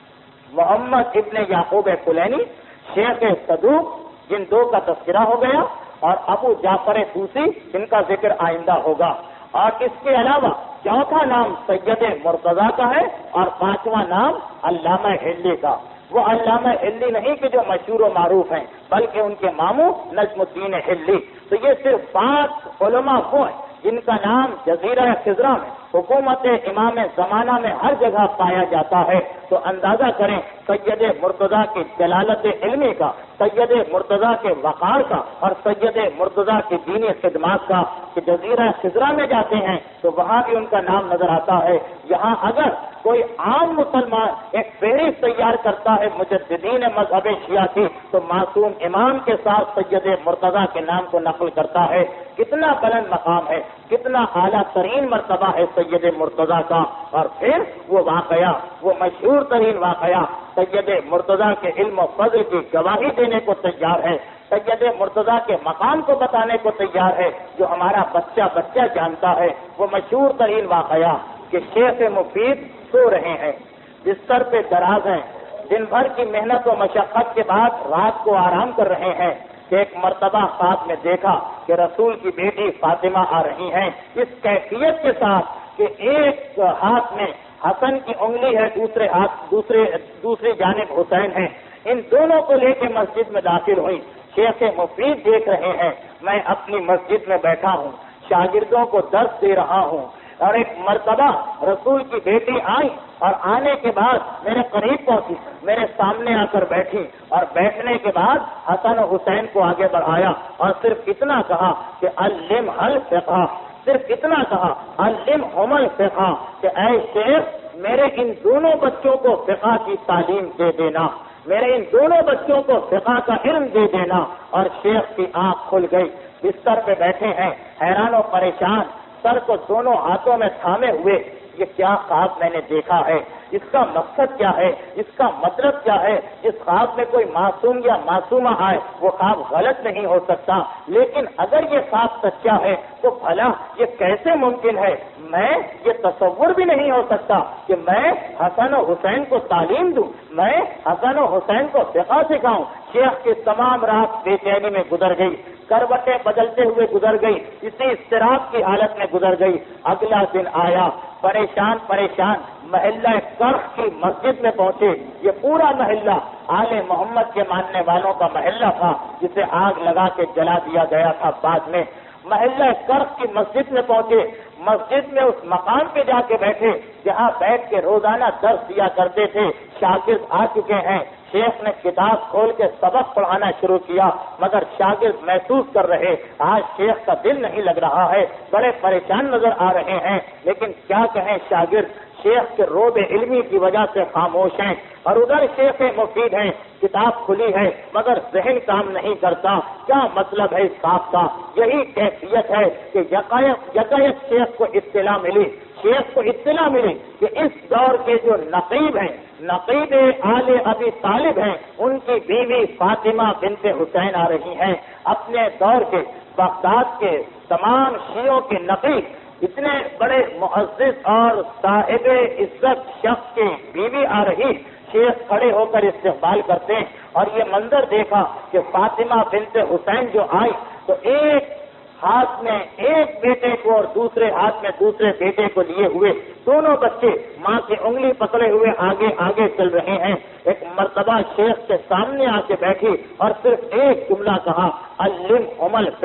محمد ابن یعقوب کلینی، شیخ صدوق جن دو کا تذکرہ ہو گیا، اور ابو جعفر طوسی جن کا ذکر آئندہ ہوگا، اور اس کے علاوہ چوتھا نام سید مرتضیٰ کا ہے اور پانچواں نام علامہ ہلی کا۔ وہ علامہ ہلی نہیں کہ جو مشہور و معروف ہیں، بلکہ ان کے ماموں نجم الدین ہلی۔ تو یہ صرف پانچ علماء وہ ہیں جن کا نام جزیرہ خضرا میں حکومت امام زمانہ میں ہر جگہ پایا جاتا ہے۔ تو اندازہ کریں سید مرتضیٰ کی جلالت علمی کا، سید مرتضیٰ کے وقار کا، اور سید مرتضیٰ کی دینی خدمات کا، کہ جزیرہ خضرا میں جاتے ہیں تو وہاں بھی ان کا نام نظر آتا ہے۔ یہاں اگر کوئی عام مسلمان ایک فہرست تیار کرتا ہے مجددین مذہب شیعہ کی، تو معصوم امام کے ساتھ سید مرتضیٰ کے نام کو نقل کرتا ہے۔ کتنا بلند مقام ہے، کتنا اعلیٰ ترین مرتبہ ہے سید مرتضیٰ کا۔ اور پھر وہ واقعہ، وہ مشہور ترین واقعہ سید مرتضیٰ کے علم و فضل کی گواہی دینے کو تیار ہے، سید مرتضیٰ کے مقام کو بتانے کو تیار ہے، جو ہمارا بچہ بچہ جانتا ہے۔ وہ مشہور ترین واقعہ کہ شیخ مفید سو رہے ہیں، بستر پہ دراز ہیں، دن بھر کی محنت و مشقت کے بعد رات کو آرام کر رہے ہیں، کہ ایک مرتبہ خواب میں دیکھا کہ رسول کی بیٹی فاطمہ آ رہی ہیں، اس کیفیت کے ساتھ کہ ایک ہاتھ میں حسن کی انگلی ہے، دوسرے ہاتھ دوسرے دوسری جانب حسین ہے، ان دونوں کو لے کے مسجد میں داخل ہوئی۔ شیخ مفید دیکھ رہے ہیں میں اپنی مسجد میں بیٹھا ہوں، شاگردوں کو درس دے رہا ہوں، اور ایک مرتبہ رسول کی بیٹی آئی اور آنے کے بعد میرے قریب پہنچی، میرے سامنے آ کر بیٹھی، اور بیٹھنے کے بعد حسن و حسین کو آگے بڑھایا اور صرف اتنا کہا کہ علم حل فقہ، صرف اتنا کہا علم حمل فقہ، کہ اے شیخ میرے ان دونوں بچوں کو فقہ کی تعلیم دے دینا، میرے ان دونوں بچوں کو فقہ کا علم دے دینا۔ اور شیخ کی آنکھ کھل گئی، بستر پہ بیٹھے ہیں حیران و پریشان، سر کو دونوں ہاتھوں میں تھامے ہوئے، یہ کیا خواب میں نے دیکھا ہے، اس کا مقصد کیا ہے، اس کا مطلب کیا ہے؟ اس خواب میں کوئی معصوم یا معصومہ آئے وہ خواب غلط نہیں ہو سکتا، لیکن اگر یہ خواب سچا ہے تو بھلا یہ کیسے ممکن ہے؟ میں یہ تصور بھی نہیں ہو سکتا کہ میں حسن و حسین کو تعلیم دوں، میں حسن و حسین کو فقہ سکھاؤں۔ شیخ کی تمام رات بے چینی میں گزر گئی، کروٹیں بدلتے ہوئے گزر گئی، اسی اضطراب کی حالت میں گزر گئی۔ اگلا دن آیا، پریشان پریشان محلہ کرخ کی مسجد میں پہنچے۔ یہ پورا محلہ آل محمد کے ماننے والوں کا محلہ تھا، جسے آگ لگا کے جلا دیا گیا تھا بعد میں۔ محلہ کرخ کی مسجد میں پہنچے، مسجد میں اس مقام پہ جا کے بیٹھے جہاں بیٹھ کے روزانہ درس دیا کرتے تھے۔ شاگرد آ چکے ہیں، شیخ نے کتاب کھول کے سبق پڑھانا شروع کیا، مگر شاگرد محسوس کر رہے آج شیخ کا دل نہیں لگ رہا ہے، بڑے پریشان نظر آ رہے ہیں، لیکن کیا کہیں شاگرد شیخ کے روب علمی کی وجہ سے خاموش ہیں، اور ادھر شیخ مفید ہیں، کتاب کھلی ہے مگر ذہن کام نہیں کرتا، کیا مطلب ہے اس خواب کا؟ یہی کیفیت ہے کہ یکایک یکایک شیخ کو اطلاع ملی، شیخ کو اطلاع ملی کہ اس دور کے جو نقیب ہیں، نقیب آل ابی طالب ہیں، ان کی بیوی فاطمہ بنت حسین آ رہی ہیں۔ اپنے دور کے بغداد کے تمام شیعوں کے نقیب، اتنے بڑے معزز اور صاحب عزت شخص کی بیوی آ رہی، شیخ کھڑے ہو کر استقبال کرتے ہیں، اور یہ منظر دیکھا کہ فاطمہ بنت حسین جو آئی تو ایک ہاتھ میں ایک بیٹے کو اور دوسرے ہاتھ میں دوسرے بیٹے کو لیے ہوئے، دونوں بچے ماں کی انگلی پکڑے ہوئے آگے آگے چل رہے ہیں۔ ایک مرتبہ شیخ کے سامنے آ کے بیٹھی اور صرف ایک جملہ کہا، علم عمل فقہ،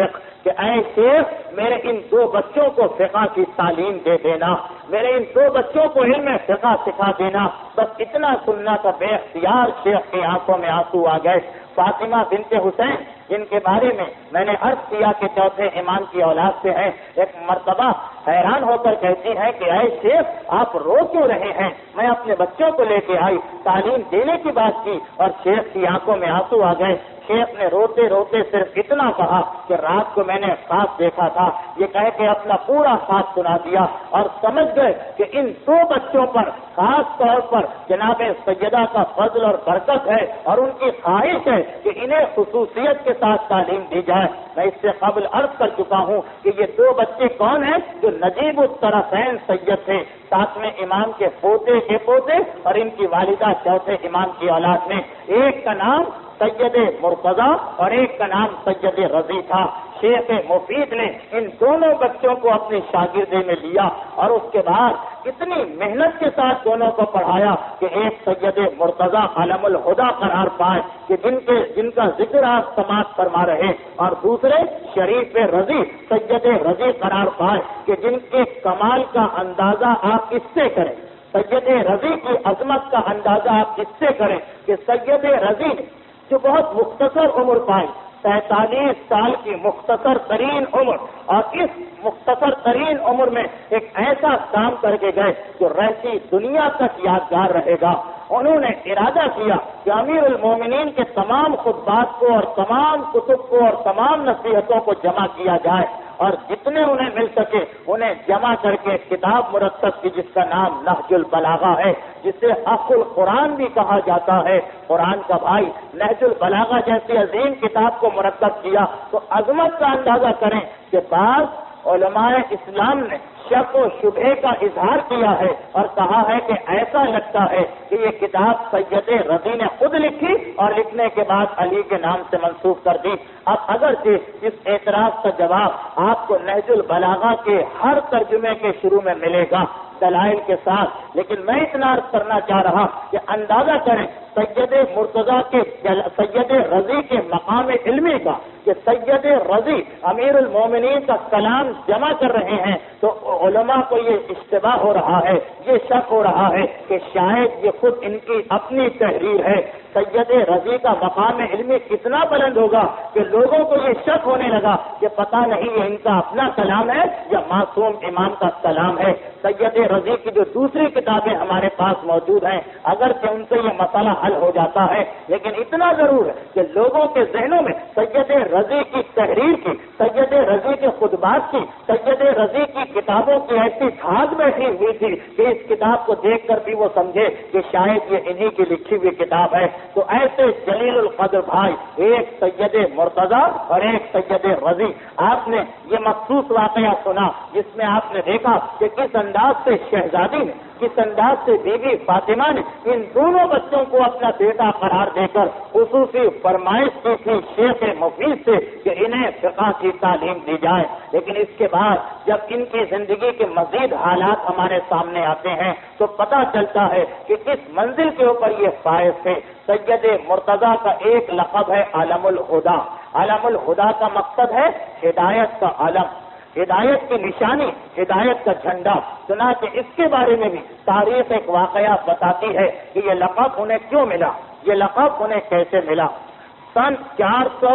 کہ اے شیخ میرے ان دو بچوں کو فقہ کی تعلیم دے دینا، میرے ان دو بچوں کو علم فقہ سکھا دینا۔ بس اتنا سننا تھا، بے اختیار شیخ کی آنکھوں میں آنسو آ گئے۔ فاطمہ بنت حسین جن کے بارے میں میں نے عرض کیا کہ چوتھے امام کی اولاد سے ہیں، ایک مرتبہ حیران ہو کر کہتی ہیں کہ اے شیخ آپ رو کیوں رہے ہیں؟ میں اپنے بچوں کو لے کے آئی، تعلیم دینے کی بات کی اور شیخ کی آنکھوں میں آنسو آ گئے۔ شیخ نے روتے روتے صرف اتنا کہا کہ رات کو میں نے خواب دیکھا تھا، یہ کہہ کے اپنا پورا خواب سنا دیا اور سمجھ گئے کہ ان دو بچوں پر خاص طور پر جناب سیدہ کا فضل اور برکت ہے اور ان کی خواہش ہے کہ انہیں خصوصیت کے ساتھ تعلیم دی جائے۔ میں اس سے قبل عرض کر چکا ہوں کہ یہ دو بچے کون ہیں؟ جو نجیب الطرفین سید تھے، ساتویں امام کے پوتے کے پوتے اور ان کی والدہ چوتھے امام کی اولاد میں۔ ایک کا نام سید مرتضیٰ اور ایک کا نام سید رضی تھا۔ شیخ مفید نے ان دونوں بچوں کو اپنی شاگردی میں لیا اور اس کے بعد اتنی محنت کے ساتھ دونوں کو پڑھایا کہ ایک سید مرتضیٰ علم الہدا قرار پائے کہ جن کے جن کا ذکر آپ سماعت فرما رہے، اور دوسرے شریف رضی سید رضی قرار پائے کہ جن کے کمال کا اندازہ آپ اس سے کریں، سید رضی کی عظمت کا اندازہ آپ اس سے کریں کہ سید رضی جو بہت مختصر عمر پائی، سینتالیس سال کی مختصر ترین عمر، اور اس مختصر ترین عمر میں ایک ایسا کام کر کے گئے جو رہتی دنیا تک یادگار رہے گا۔ انہوں نے ارادہ کیا کہ امیر المومنین کے تمام خطبات کو اور تمام کتب کو اور تمام نصیحتوں کو جمع کیا جائے اور جتنے انہیں مل سکے انہیں جمع کر کے کتاب مرتب کی جس کا نام نہج البلاغہ ہے، جسے اخ القرآن بھی کہا جاتا ہے، قرآن کا بھائی، نہج البلاغہ جیسی عظیم کتاب کو مرتب کیا تو عظمت کا اندازہ کریں کہ بعض علماء اسلام نے شک و شبہ کا اظہار کیا ہے اور کہا ہے کہ ایسا لگتا ہے کہ یہ کتاب سید رضی نے خود لکھی اور لکھنے کے بعد علی کے نام سے منسوخ کر دی۔ اب اگرچہ اس اعتراض کا جواب آپ کو نہج البلاغہ کے ہر ترجمے کے شروع میں ملے گا دلائل کے ساتھ، لیکن میں اتنا عرض کرنا چاہ رہا کہ اندازہ کریں سید مرتضیٰ کے سید رضی کے مقام علمی کا کہ سید رضی امیر المومنین کا کلام جمع کر رہے ہیں تو علماء کو یہ اشتباہ ہو رہا ہے، یہ شک ہو رہا ہے کہ شاید یہ خود ان کی اپنی تحریر ہے۔ سید رضی کا مقام علمی کتنا بلند ہوگا کہ لوگوں کو یہ شک ہونے لگا کہ پتہ نہیں یہ ان کا اپنا کلام ہے یا معصوم امام کا کلام ہے۔ سید رضی کی جو دوسری کتابیں ہمارے پاس موجود ہیں اگرچہ ان سے یہ مسئلہ حل ہو جاتا ہے، لیکن اتنا ضرور ہے کہ لوگوں کے ذہنوں میں سید رضی کی تحریر کی، سید رضی کے خطبات کی، سید رضی کی کتابوں کی ایسی کھاد بیٹھی ہوئی تھی کہ اس کتاب کو دیکھ کر بھی وہ سمجھے کہ شاید یہ انہی کی لکھی ہوئی کتاب ہے۔ تو ایسے جلیل القدر بھائی، ایک سید مرتضیٰ اور ایک سید رضی، آپ نے یہ مخصوص واقعہ سنا جس میں آپ نے دیکھا کہ کس انداز سے شہزادی نے، کس انداز سے بی بی فاطمہ نے ان دونوں بچوں کو اپنا بیٹا قرار دے کر خصوصی فرمائش کی تھی شیخ مفید سے کہ انہیں فقہ کی تعلیم دی جائے۔ لیکن اس کے بعد جب ان کی زندگی کے مزید حالات ہمارے سامنے آتے ہیں تو پتہ چلتا ہے کہ کس منزل کے اوپر یہ فائز تھے۔ سید مرتضیٰ کا ایک لقب ہے عالم الہدا۔ عالم الہدا کا مقصد ہے ہدایت کا علم، ہدایت کی نشانی، ہدایت کا جھنڈا۔ چنانچہ اس کے بارے میں بھی تاریخ ایک واقعہ بتاتی ہے کہ یہ لقب انہیں کیوں ملا، یہ لقب انہیں کیسے ملا۔ سن چار سو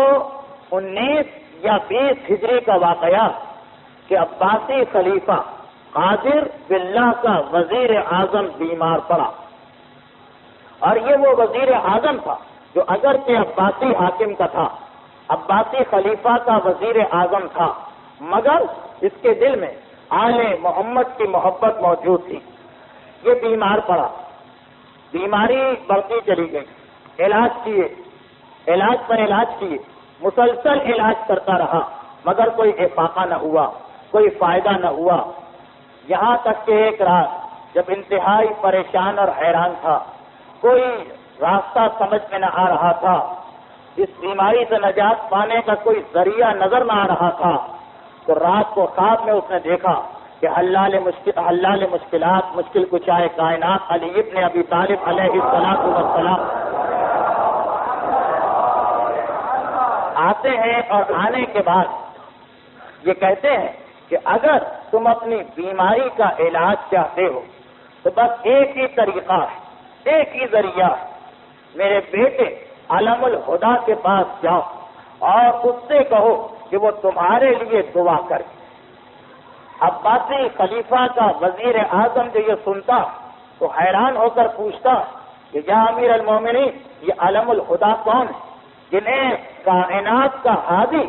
انیس یا بیس ہجری کا واقعہ کہ عباسی خلیفہ قادر باللہ کا وزیر اعظم بیمار پڑا، اور یہ وہ وزیر اعظم تھا جو اگرچہ عباسی حاکم کا تھا، عباسی خلیفہ کا وزیر اعظم تھا، مگر اس کے دل میں آل محمد کی محبت موجود تھی۔ یہ بیمار پڑا، بیماری بڑھتی چلی گئی، علاج کیے، علاج پر علاج کیے، مسلسل علاج کرتا رہا مگر کوئی افاقہ نہ ہوا، کوئی فائدہ نہ ہوا، یہاں تک کہ ایک رات جب انتہائی پریشان اور حیران تھا، کوئی راستہ سمجھ میں نہ آ رہا تھا، اس بیماری سے نجات پانے کا کوئی ذریعہ نظر نہ آ رہا تھا، تو رات کو خواب میں اس نے دیکھا کہ حلال مشکل حلال مشکلات مشکل کشائے کائنات علی ابن ابی طالب علیہ الصلوۃ والسلام آتے ہیں، اور آنے کے بعد یہ کہتے ہیں کہ اگر تم اپنی بیماری کا علاج چاہتے ہو تو بس ایک ہی طریقہ ہے، ایک ہی ذریعہ ہے، میرے بیٹے علم الہدا کے پاس جاؤ اور اس سے کہو کہ وہ تمہارے لیے دعا کرے۔ عباسی خلیفہ کا وزیر اعظم جو یہ سنتا تو حیران ہو کر پوچھتا کہ یا امیر المومنین، یہ علم الہدا کون ہے جنہیں کائنات کا ہادی،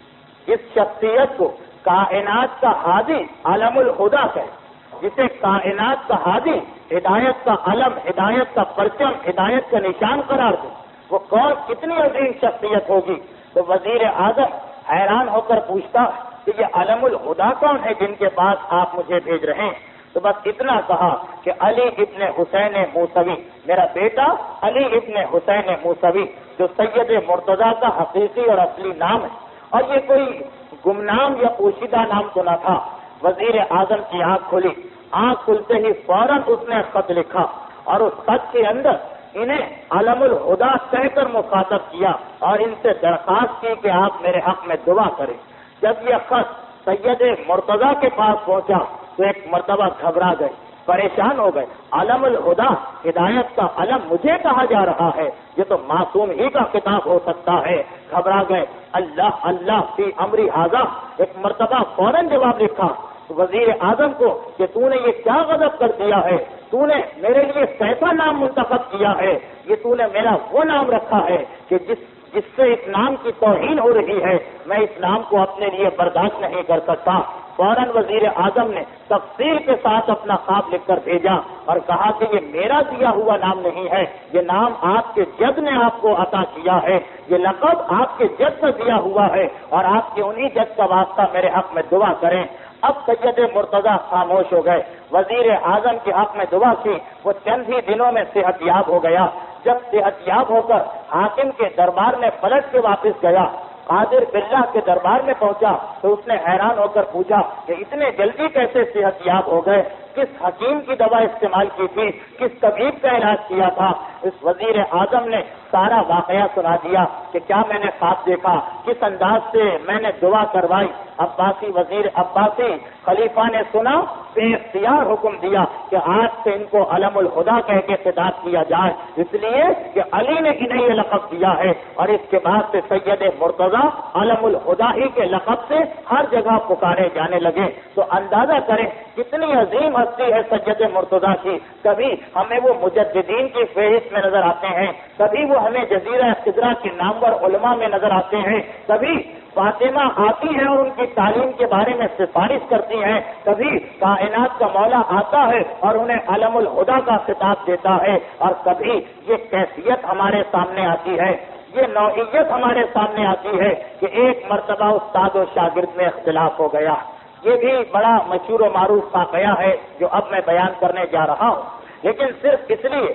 اس شخصیت کو کائنات کا ہادی علم الہدا ہے، جسے کائنات کا ہادی، ہدایت کا علم، ہدایت کا پرچم، ہدایت کا نشان قرار دے، وہ کون، کتنی عظیم شخصیت ہوگی؟ تو وزیر اعظم حیران ہو کر پوچھتا کہ یہ علم الہدا کون ہے جن کے پاس آپ مجھے بھیج رہے ہیں؟ تو بس اتنا کہا کہ علی ابن حسین موسوی، میرا بیٹا علی ابن حسین موسوی، جو سید مرتضیٰ کا حقیقی اور اصلی نام ہے، اور یہ کوئی گمنام یا پوشیدہ نام تو نہ تھا۔ وزیر اعظم کی آنکھ کھلی، آنکھ کھلتے ہی فوراً اس نے خط لکھا اور اس خط کے اندر انہیں علم الہدا کہہ کر مخاطب کیا اور ان سے درخواست کی کہ آپ میرے حق میں دعا کریں۔ جب یہ خط سید مرتضیٰ کے پاس پہنچا تو ایک مرتبہ گھبرا گئے، پریشان ہو گئے، علم الہدا، ہدایت کا علم مجھے کہا جا رہا ہے، یہ تو معصوم ہی کا خطاب ہو سکتا ہے۔ گھبرا گئے، اللہ اللہ فی امری ھذا، ایک مرتبہ فوراً جواب لکھا وزیر اعظم کو کہ تو نے یہ کیا غضب کر دیا ہے، تو نے میرے لیے کیسا نام منتخب کیا ہے، یہ تو نے میرا وہ نام رکھا ہے کہ جس جس سے اس نام کی توہین ہو رہی ہے، میں اس نام کو اپنے لیے برداشت نہیں کر سکتا۔ فوراً وزیر اعظم نے تفصیل کے ساتھ اپنا خواب لکھ کر بھیجا اور کہا کہ یہ میرا دیا ہوا نام نہیں ہے، یہ نام آپ کے جد نے آپ کو عطا کیا ہے، یہ لقب آپ کے جد کا دیا ہوا ہے اور آپ کے انہی جد کا واسطہ میرے حق میں دعا کریں۔ اب سید مرتضیٰ خاموش ہو گئے، وزیر اعظم کے حق میں دعا کی، وہ چند ہی دنوں میں صحت یاب ہو گیا۔ جب صحت یاب ہو کر حاکم کے دربار میں پلٹ کے واپس گیا، قادر باللہ کے دربار میں پہنچا تو اس نے حیران ہو کر پوچھا کہ اتنے جلدی کیسے صحت یاب ہو گئے، کس حکیم کی دوا استعمال کی تھی، کس طبیب کا علاج کیا تھا؟ اس وزیر اعظم نے سارا واقعہ سنا دیا کہ کیا میں نے خواب دیکھا، کس انداز سے میں نے دعا کروائی۔ عباسی وزیر عباسی خلیفہ نے سنا، بے اختیار حکم دیا کہ آج سے ان کو علم الہدا کہہ کے خطاب کیا جائے، اس لیے کہ علی نے انہیں یہ لقب دیا ہے، اور اس کے بعد سے سید مرتضیٰ علم الہدا ہی کے لقب سے ہر جگہ پکارے جانے لگے۔ تو اندازہ کریں کتنی عظیم ہستی ہے سید مرتضیٰ کی۔ کبھی ہمیں وہ مجددین کی فہرست میں نظر آتے ہیں، کبھی وہ ہمیں جزیرہ خضرا کے نامور علماء میں نظر آتے ہیں، کبھی فاطمہ آتی ہیں اور ان کی تعلیم کے بارے میں سفارش کرتی ہیں، کبھی کائنات کا مولا آتا ہے اور انہیں علم الہدا کا خطاب دیتا ہے، اور کبھی یہ کیفیت ہمارے سامنے آتی ہے، یہ نوعیت ہمارے سامنے آتی ہے کہ ایک مرتبہ استاد و شاگرد میں اختلاف ہو گیا۔ یہ بھی بڑا مشہور و معروف واقعہ ہے جو اب میں بیان کرنے جا رہا ہوں، لیکن صرف اس لیے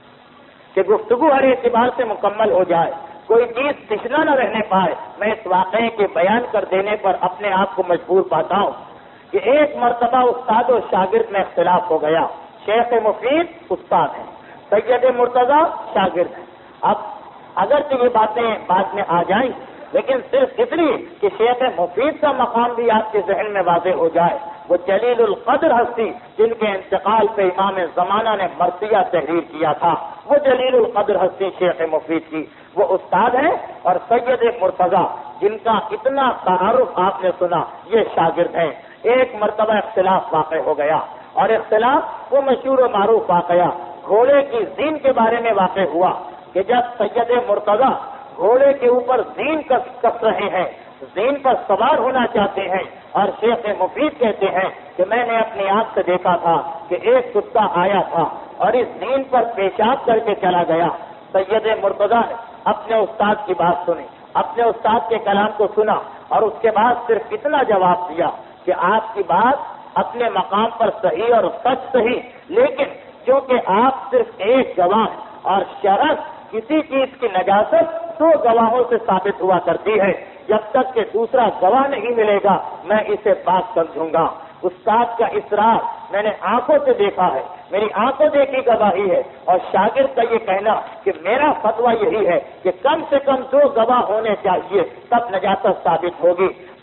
کہ گفتگو ہر اعتبار سے مکمل ہو جائے، کوئی چیز پچھلا نہ رہنے پائے، میں اس واقعے کے بیان کر دینے پر اپنے آپ کو مجبور پاتا ہوں کہ ایک مرتبہ استاد و شاگرد میں اختلاف ہو گیا۔ شیخ مفید استاد ہیں، سید مرتضیٰ شاگرد ہیں۔ اب اگرچہ یہ باتیں بعد میں آ جائیں، لیکن صرف اس لیے کہ شیخ مفید کا مقام بھی آپ کے ذہن میں واضح ہو جائے، وہ جلیل القدر ہستی جن کے انتقال پہ امام زمانہ نے مرثیہ تحریر کیا تھا، وہ جلیل القدر ہستی شیخ مفید کی، وہ استاد ہیں، اور سید مرتضیٰ جن کا اتنا تعارف آپ نے سنا، یہ شاگرد ہیں۔ ایک مرتبہ اختلاف واقع ہو گیا، اور اختلاف وہ مشہور و معروف واقعہ گھوڑے کی زین کے بارے میں واقع ہوا کہ جب سید مرتضیٰ گھوڑے کے اوپر زین کس رہے ہیں، زین پر سوار ہونا چاہتے ہیں، اور شیخ مفید کہتے ہیں کہ میں نے اپنی آنکھ سے دیکھا تھا کہ ایک کتا آیا تھا اور اس زین پر پیشاب کر کے چلا گیا۔ سید مرتضیٰ نے اپنے استاد کی بات سنی، اپنے استاد کے کلام کو سنا، اور اس کے بعد صرف اتنا جواب دیا کہ آپ کی بات اپنے مقام پر صحیح اور سچ صحیح، لیکن کیونکہ آپ صرف ایک گواہ ہیں اور شرط کسی چیز کی نجاست دو گواہوں سے ثابت ہوا کرتی ہے، جب تک کہ دوسرا گواہ نہیں ملے گا میں اسے پاک سمجھوں گا۔ استاد کا اصرار میں نے آنکھوں سے دیکھا ہے، میری آنکھوں دیکھی گواہی ہے، اور شاگرد کا یہ کہنا کہ میرا فتویٰ یہی ہے کہ کم سے کم دو گواہ ہونے چاہیے تب نجاست ثابت ہوگی۔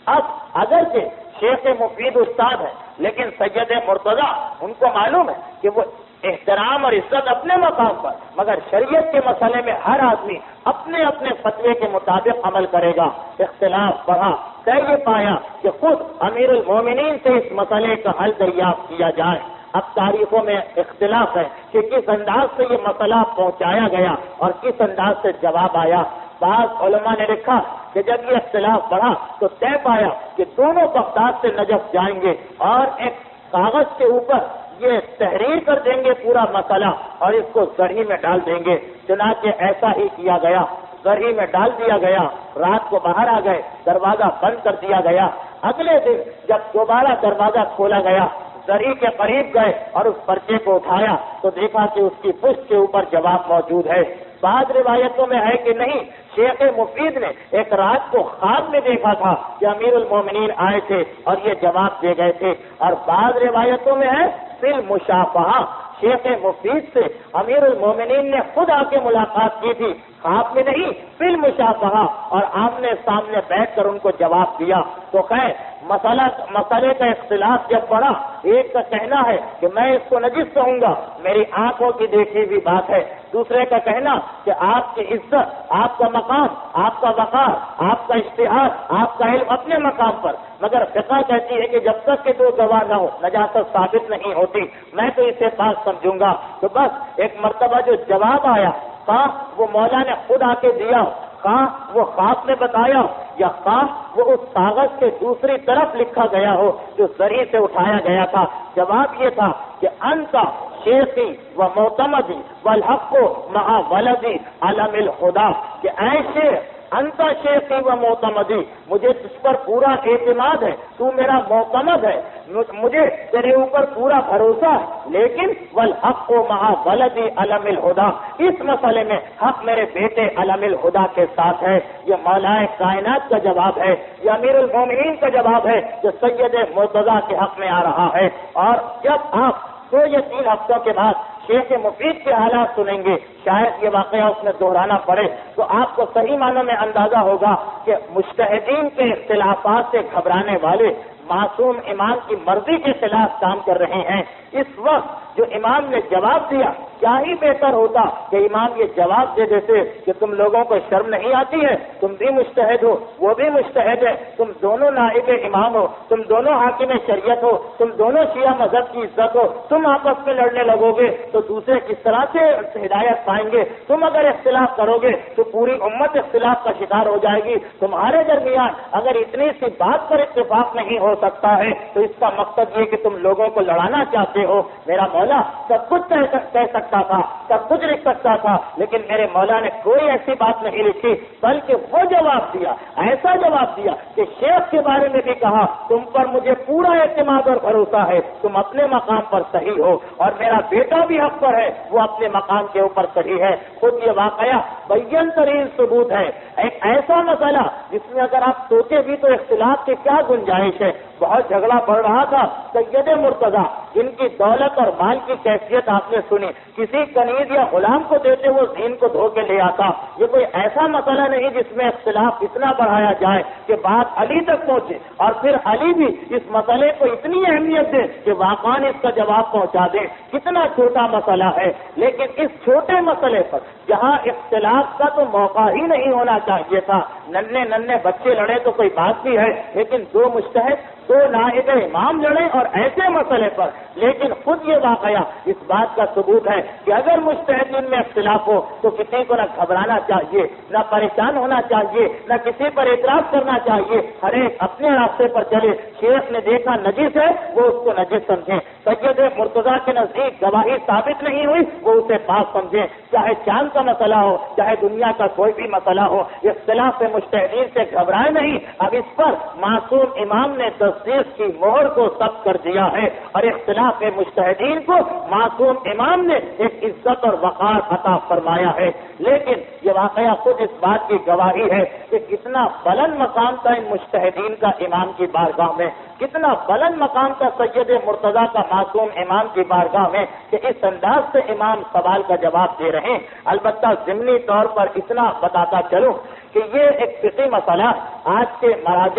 اب اگرچہ شیخ مفید استاد ہے لیکن سید مرتضی ان کو معلوم ہے کہ وہ احترام اور عزت اپنے مقام پر، مگر شریعت کے مسئلے میں ہر آدمی اپنے اپنے فتوے کے مطابق عمل کرے گا۔ اختلاف بڑھا، طے یہ پایا کہ خود امیر المومنین سے اس مسئلے کا حل دریافت کیا جائے۔ اب تاریخوں میں اختلاف ہے کہ کس انداز سے یہ مسئلہ پہنچایا گیا اور کس انداز سے جواب آیا۔ بعض علماء نے لکھا کہ جب یہ اختلاف بڑھا تو طے پایا کہ دونوں بغداد سے نجف جائیں گے اور ایک کاغذ کے اوپر یہ تحریر کر دیں گے پورا مسئلہ اور اس کو زرہی میں ڈال دیں گے۔ چنانچہ ایسا ہی کیا گیا، زرہی میں ڈال دیا گیا، رات کو باہر آ گئے، دروازہ بند کر دیا گیا۔ اگلے دن جب دوبارہ دروازہ کھولا گیا، زرہی کے قریب گئے اور اس پرچے کو اٹھایا تو دیکھا کہ اس کی پشت کے اوپر جواب موجود ہے۔ بعض روایتوں میں ہے کہ نہیں، شیخ مفید نے ایک رات کو خواب میں دیکھا تھا کہ امیر المومنین آئے تھے اور یہ جواب دے گئے تھے، اور بعض روایتوں میں ہے فی المشافہہ، شیخ مفید سے امیر المومنین نے خود آ کے ملاقات کی تھی، خواب میں نہیں، فی المشافہہ، اور آمنے سامنے بیٹھ کر ان کو جواب دیا۔ تو خیر مسئلہ مسئلے کا اختلاف جب بڑھا، ایک کا کہنا ہے کہ میں اس کو نجس کہوں گا، میری آنکھوں کی دیکھی ہوئی بات ہے، دوسرے کا کہنا کہ آپ کی عزت، آپ کا مقام، آپ کا وقار، آپ کا اشتہار، آپ کا علم اپنے مقام پر، مگر فقہ کہتی ہے کہ جب تک کہ دو گواہ نہ ہو نجاست ثابت نہیں ہوتی، میں تو اسے پاک سمجھوں گا۔ تو بس ایک مرتبہ جو جواب آیا، خواہ وہ مولا نے خود آ کے دیا، خواہ وہ خواب میں بتایا، یا خواہ وہ اس کاغذ کے دوسری طرف لکھا گیا ہو جو زرہی سے اٹھایا گیا تھا، جواب یہ تھا کہ انت شیخی و معتمدی والحق مع ولدی علم الخدا، کہ اے شیخ انت شیخی و معتمدی، مجھے تجھ پر پورا اعتماد ہے، تو میرا معتمد ہے، مجھے تیرے اوپر پورا بھروسہ ہے، لیکن والحق مع ولدی علم الہدا، اس مسئلے میں حق میرے بیٹے علم الہدا کے ساتھ ہے۔ یہ مولا کائنات کا جواب ہے، یہ امیر المومنین کا جواب ہے جو سید مرتضی کے حق میں آ رہا ہے۔ اور جب آپ دو یا تین ہفتوں کے بعد شیخ مفید کے حالات سنیں گے، شاید یہ واقعہ اس میں دہرانا پڑے، تو آپ کو صحیح معنوں میں اندازہ ہوگا کہ مجتہدین کے اختلافات سے گھبرانے والے معصوم امام کی مرضی کے خلاف کام کر رہے ہیں۔ اس وقت جو امام نے جواب دیا، کیا ہی بہتر ہوتا کہ امام یہ جواب دے دیتے کہ تم لوگوں کو شرم نہیں آتی ہے، تم بھی مجتہد ہو، وہ بھی مجتہد ہے، تم دونوں نائب امام ہو، تم دونوں حاکم شریعت ہو، تم دونوں شیعہ مذہب کی عزت ہو، تم آپس میں لڑنے لگو گے تو دوسرے کس طرح سے ہدایت پائیں گے؟ تم اگر اختلاف کرو گے تو پوری امت اختلاف کا شکار ہو جائے گی۔ تمہارے درمیان اگر اتنی سی بات پر اتفاق نہیں ہو سکتا ہے تو اس کا مقصد یہ کہ تم لوگوں کو لڑانا چاہتے ہو۔ میرا مولا سب کچھ کہہ سکتا تھا، سب کچھ لکھ سکتا تھا، لیکن میرے مولا نے کوئی ایسی بات نہیں لکھی، بلکہ وہ جواب دیا، ایسا جواب دیا کہ شیخ کے بارے میں بھی کہا تم پر مجھے پورا اعتماد اور بھروسہ ہے، تم اپنے مقام پر صحیح ہو، اور میرا بیٹا بھی حق پر ہے، وہ اپنے مقام کے اوپر صحیح ہے۔ خود یہ واقعہ بین ترین ثبوت ہے، ایک ایسا مسئلہ جس میں اگر آپ سوچے بھی تو اختلاف کی کیا گنجائش ہے۔ بہت جھگڑا پڑ رہا تھا، سید مرتضی جن کی دولت اور مال کی کیفیت آپ نے سنی، کسی کنیز یا غلام کو دیتے وہ دین کو دھو کے لے آتا۔ یہ کوئی ایسا مسئلہ نہیں جس میں اختلاف اتنا بڑھایا جائے کہ بات علی تک پہنچے، اور پھر علی بھی اس مسئلے کو اتنی اہمیت دے کہ واقعاً اس کا جواب پہنچا دیں۔ کتنا چھوٹا مسئلہ ہے، لیکن اس چھوٹے مسئلے پر جہاں اختلاف کا تو موقع ہی نہیں ہونا چاہیے تھا، ننھے ننھے بچے لڑے تو کوئی بات بھی ہے، لیکن دو مجتہد، دو نائب امام لڑے اور ایسے مسئلے پر۔ لیکن خود یہ واقعہ اس بات کا ثبوت ہے کہ اگر مجتہدین میں اختلاف ہو تو کسی کو نہ گھبرانا چاہیے، نہ پریشان ہونا چاہیے، نہ کسی پر اعتراض کرنا چاہیے، ہر ایک اپنے راستے پر چلے۔ شیخ نے دیکھا نجس ہے، وہ اس کو نجس سمجھیں، سید مرتضی کے نزدیک گواہی ثابت نہیں ہوئی، وہ اسے پاک سمجھیں، چاہے چاند کا مسئلہ ہو، چاہے دنیا کا کوئی بھی مسئلہ ہو، اختلاف مجتہدین سے گھبرائے نہیں۔ اب اس پر معصوم امام نے تصدیق کی مہر کو ضبط کر دیا ہے، اور اختلاف مجتہدین کو معصوم امام نے ایک عزت اور وقار عطا فرمایا ہے۔ لیکن یہ واقعہ خود اس بات کی گواہی ہے کہ کتنا بلند مقام تھا ان مجتہدین کا امام کی بارگاہ میں، کتنا بلند مقام تھا سید مرتضی کا معصوم امام کی بارگاہ میں کہ اس انداز سے امام سوال کا جواب دے رہے ہیں۔ البتہ ضمنی طور پر اتنا بتاتا چلوں کہ یہ ایک فقہی مسئلہ آج کے مراجع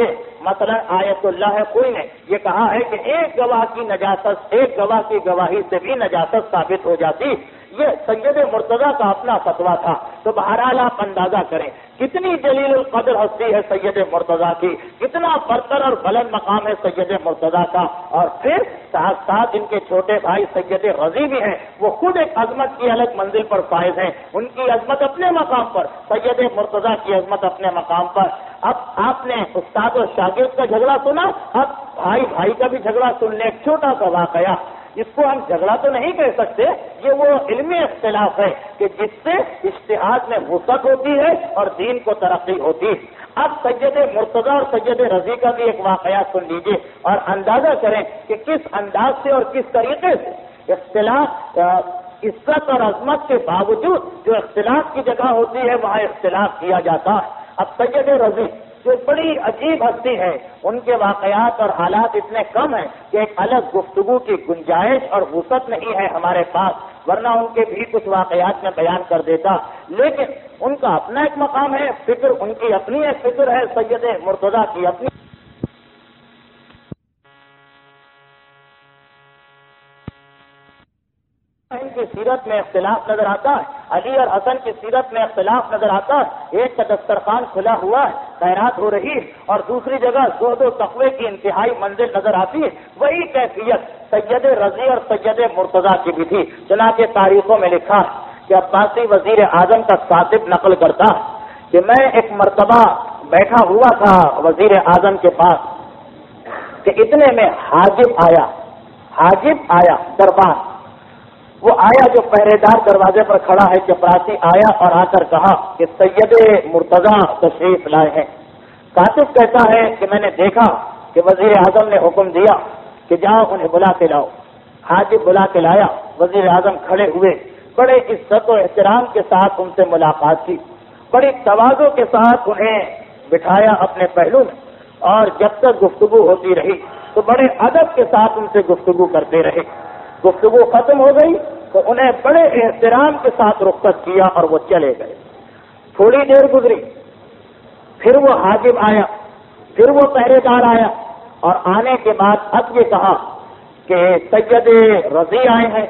مثلا آیت اللہ کوئی نے یہ کہا ہے کہ ایک گواہ کی نجاست ایک گواہ کی گواہی سے بھی نجاست ثابت ہو جاتی، یہ سید مرتضیٰ کا اپنا فتویٰ تھا۔ تو بہرحال آپ اندازہ کریں کتنی جلیل القدر ہستی ہے سید مرتضیٰ کی، کتنا برتر اور بلند مقام ہے سید مرتضیٰ کا۔ اور پھر ساتھ ساتھ ان کے چھوٹے بھائی سید رضی بھی ہیں، وہ خود ایک عظمت کی الگ منزل پر فائز ہیں، ان کی عظمت اپنے مقام پر، سید مرتضیٰ کی عظمت اپنے مقام پر۔ اب آپ نے استاد اور شاگرد کا جھگڑا سنا، اب بھائی بھائی کا بھی جھگڑا سن لیں۔ ایک چھوٹا سا واقعہ، اس کو ہم جھگڑا تو نہیں کہہ سکتے، یہ وہ علمی اختلاف ہے کہ جس سے اجتہاد میں وسعت ہوتی ہے اور دین کو ترقی ہوتی ہے۔ اب سید مرتضیٰ اور سید رضی کا بھی ایک واقعہ سن لیجیے اور اندازہ کریں کہ کس انداز سے اور کس طریقے سے اختلاف عزت اور عظمت کے باوجود جو اختلاف کی جگہ ہوتی ہے وہاں اختلاف کیا جاتا ہے۔ اب سید رضی جو بڑی عجیب ہستی ہے، ان کے واقعات اور حالات اتنے کم ہیں کہ ایک الگ گفتگو کی گنجائش اور وسعت نہیں ہے ہمارے پاس، ورنہ ان کے بھی کچھ واقعات میں بیان کر دیتا، لیکن ان کا اپنا ایک مقام ہے، فکر ان کی اپنی ایک فکر ہے، سید مرتضیٰ کی اپنی۔ ان کی سیرت میں اختلاف نظر آتا ہے، علی اور حسن کی سیرت میں اختلاف نظر آتا ہے، ایک کا دسترخوان کھلا ہوا ہے، خیرات ہو رہی ہے، اور دوسری جگہ زہد و تقوی کی انتہائی منزل نظر آتی ہے۔ وہی کیفیت سید رضی اور سید مرتضیٰ کی بھی تھی، چنانچہ تاریخوں میں لکھا ہے کہ عباسی وزیر اعظم کا کاتب نقل کرتا ہے کہ میں ایک مرتبہ بیٹھا ہوا تھا وزیر اعظم کے پاس کہ اتنے میں حاجب آیا حاجب آیا دربار، وہ آیا جو پہرے دار دروازے پر کھڑا ہے، چپراسی آیا اور آ کر کہا کہ سید مرتضیٰ تشریف لائے ہیں۔ کاتب کہتا ہے کہ میں نے دیکھا کہ وزیر اعظم نے حکم دیا کہ جاؤ انہیں بلا کے لاؤ۔ حاجب بلا کے لایا، وزیر اعظم کھڑے ہوئے، بڑے عزت و احترام کے ساتھ ان سے ملاقات کی، بڑی تواضع کے ساتھ انہیں بٹھایا اپنے پہلو میں، اور جب تک گفتگو ہوتی رہی تو بڑے ادب کے ساتھ ان سے گفتگو کرتے رہے۔ گفتگو ختم ہو گئی تو انہیں بڑے احترام کے ساتھ رخصت کیا اور وہ چلے گئے۔ تھوڑی دیر گزری، پھر وہ حاجب آیا، پھر وہ پہرے دار آیا، اور آنے کے بعد اب یہ کہا کہ سید رضی آئے ہیں۔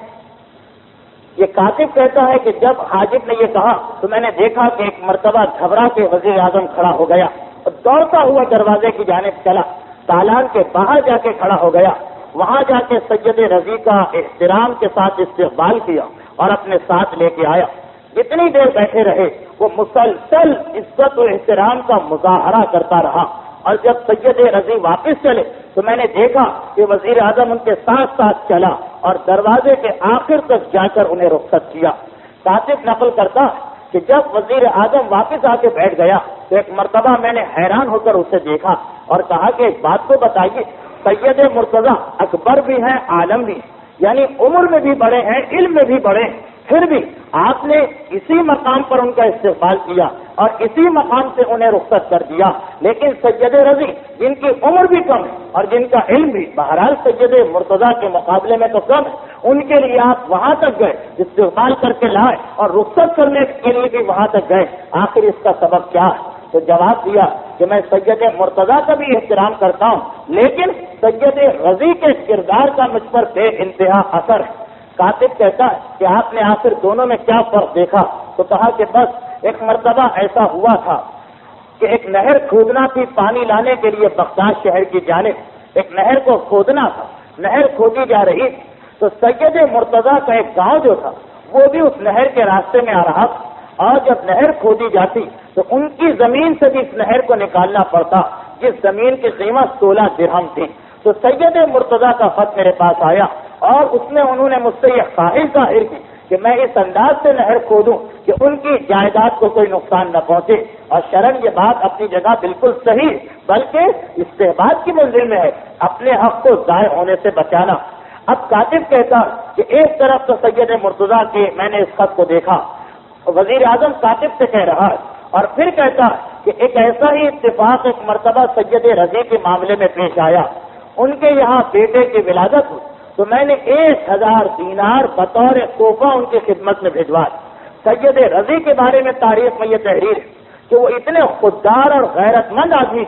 یہ کاتب کہتا ہے کہ جب حاجب نے یہ کہا تو میں نے دیکھا کہ ایک مرتبہ گھبرا کے وزیر اعظم کھڑا ہو گیا اور دوڑتا ہوا دروازے کی جانب چلا، تالان کے باہر جا کے کھڑا ہو گیا، وہاں جا کے سید رضی کا احترام کے ساتھ استقبال کیا اور اپنے ساتھ لے کے آیا۔ جتنی دیر بیٹھے رہے وہ مسلسل عزت و احترام کا مظاہرہ کرتا رہا، اور جب سید رضی واپس چلے تو میں نے دیکھا کہ وزیر اعظم ان کے ساتھ ساتھ چلا اور دروازے کے آخر تک جا کر انہیں رخصت کیا۔ کاتب نقل کرتا کہ جب وزیر اعظم واپس آ کے بیٹھ گیا تو ایک مرتبہ میں نے حیران ہو کر اسے دیکھا اور کہا کہ ایک بات تو بتائیے، سید مرتضیٰ اکبر بھی ہیں، عالم بھی، یعنی عمر میں بھی بڑے ہیں، علم میں بھی بڑے ہیں، پھر بھی آپ نے اسی مقام پر ان کا استقبال کیا اور اسی مقام سے انہیں رخصت کر دیا، لیکن سید رضی جن کی عمر بھی کم ہے اور جن کا علم بھی بہرحال سید مرتضیٰ کے مقابلے میں تو کم ہے، ان کے لیے آپ وہاں تک گئے، استقبال کر کے لائے اور رخصت کرنے کے لیے بھی وہاں تک گئے، آخر اس کا سبب کیا ہے؟ تو جواب دیا کہ میں سید مرتضیٰ کا بھی احترام کرتا ہوں، لیکن سید رضی کے کردار کا مجھ پر بے انتہا اثر ہے۔ کاتب کہتا ہے کہ آپ نے آخر دونوں میں کیا فرق دیکھا؟ تو کہا کہ بس ایک مرتبہ ایسا ہوا تھا کہ ایک نہر کھودنا تھی پانی لانے کے لیے بغداد شہر کی جانب، ایک نہر کو کھودنا تھا، نہر کھودی جا رہی تھی تو سید مرتضیٰ کا ایک گاؤں جو تھا وہ بھی اس نہر کے راستے میں آ رہا تھا، اور جب نہر کھودی جاتی تو ان کی زمین سے بھی اس نہر کو نکالنا پڑتا، جس زمین کی قیمت سولہ درہم تھی۔ تو سید مرتضیٰ کا خط میرے پاس آیا اور اس میں انہوں نے مجھ سے یہ خواہش ظاہر کی کہ میں اس انداز سے نہر کھودوں کہ ان کی جائیداد کو کوئی نقصان نہ پہنچے، اور شرعاً یہ بات اپنی جگہ بالکل صحیح، بلکہ استحباب کی منزل میں ہے اپنے حق کو ضائع ہونے سے بچانا۔ اب کاتب کہتا کہ ایک طرف تو سید مرتضیٰ کے میں نے اس خط کو دیکھا، وزیر اعظم کاتب سے کہہ رہا ہے، اور پھر کہتا کہ ایک ایسا ہی اتفاق ایک مرتبہ سید رضی کے معاملے میں پیش آیا، ان کے یہاں بیٹے کی ولادت ہوئی تو میں نے ایک ہزار دینار بطور تحفہ ان کی خدمت میں بھجوا۔ سید رضی کے بارے میں تاریخ میں یہ تحریر ہے کہ وہ اتنے خوددار اور غیرت مند آدمی تھے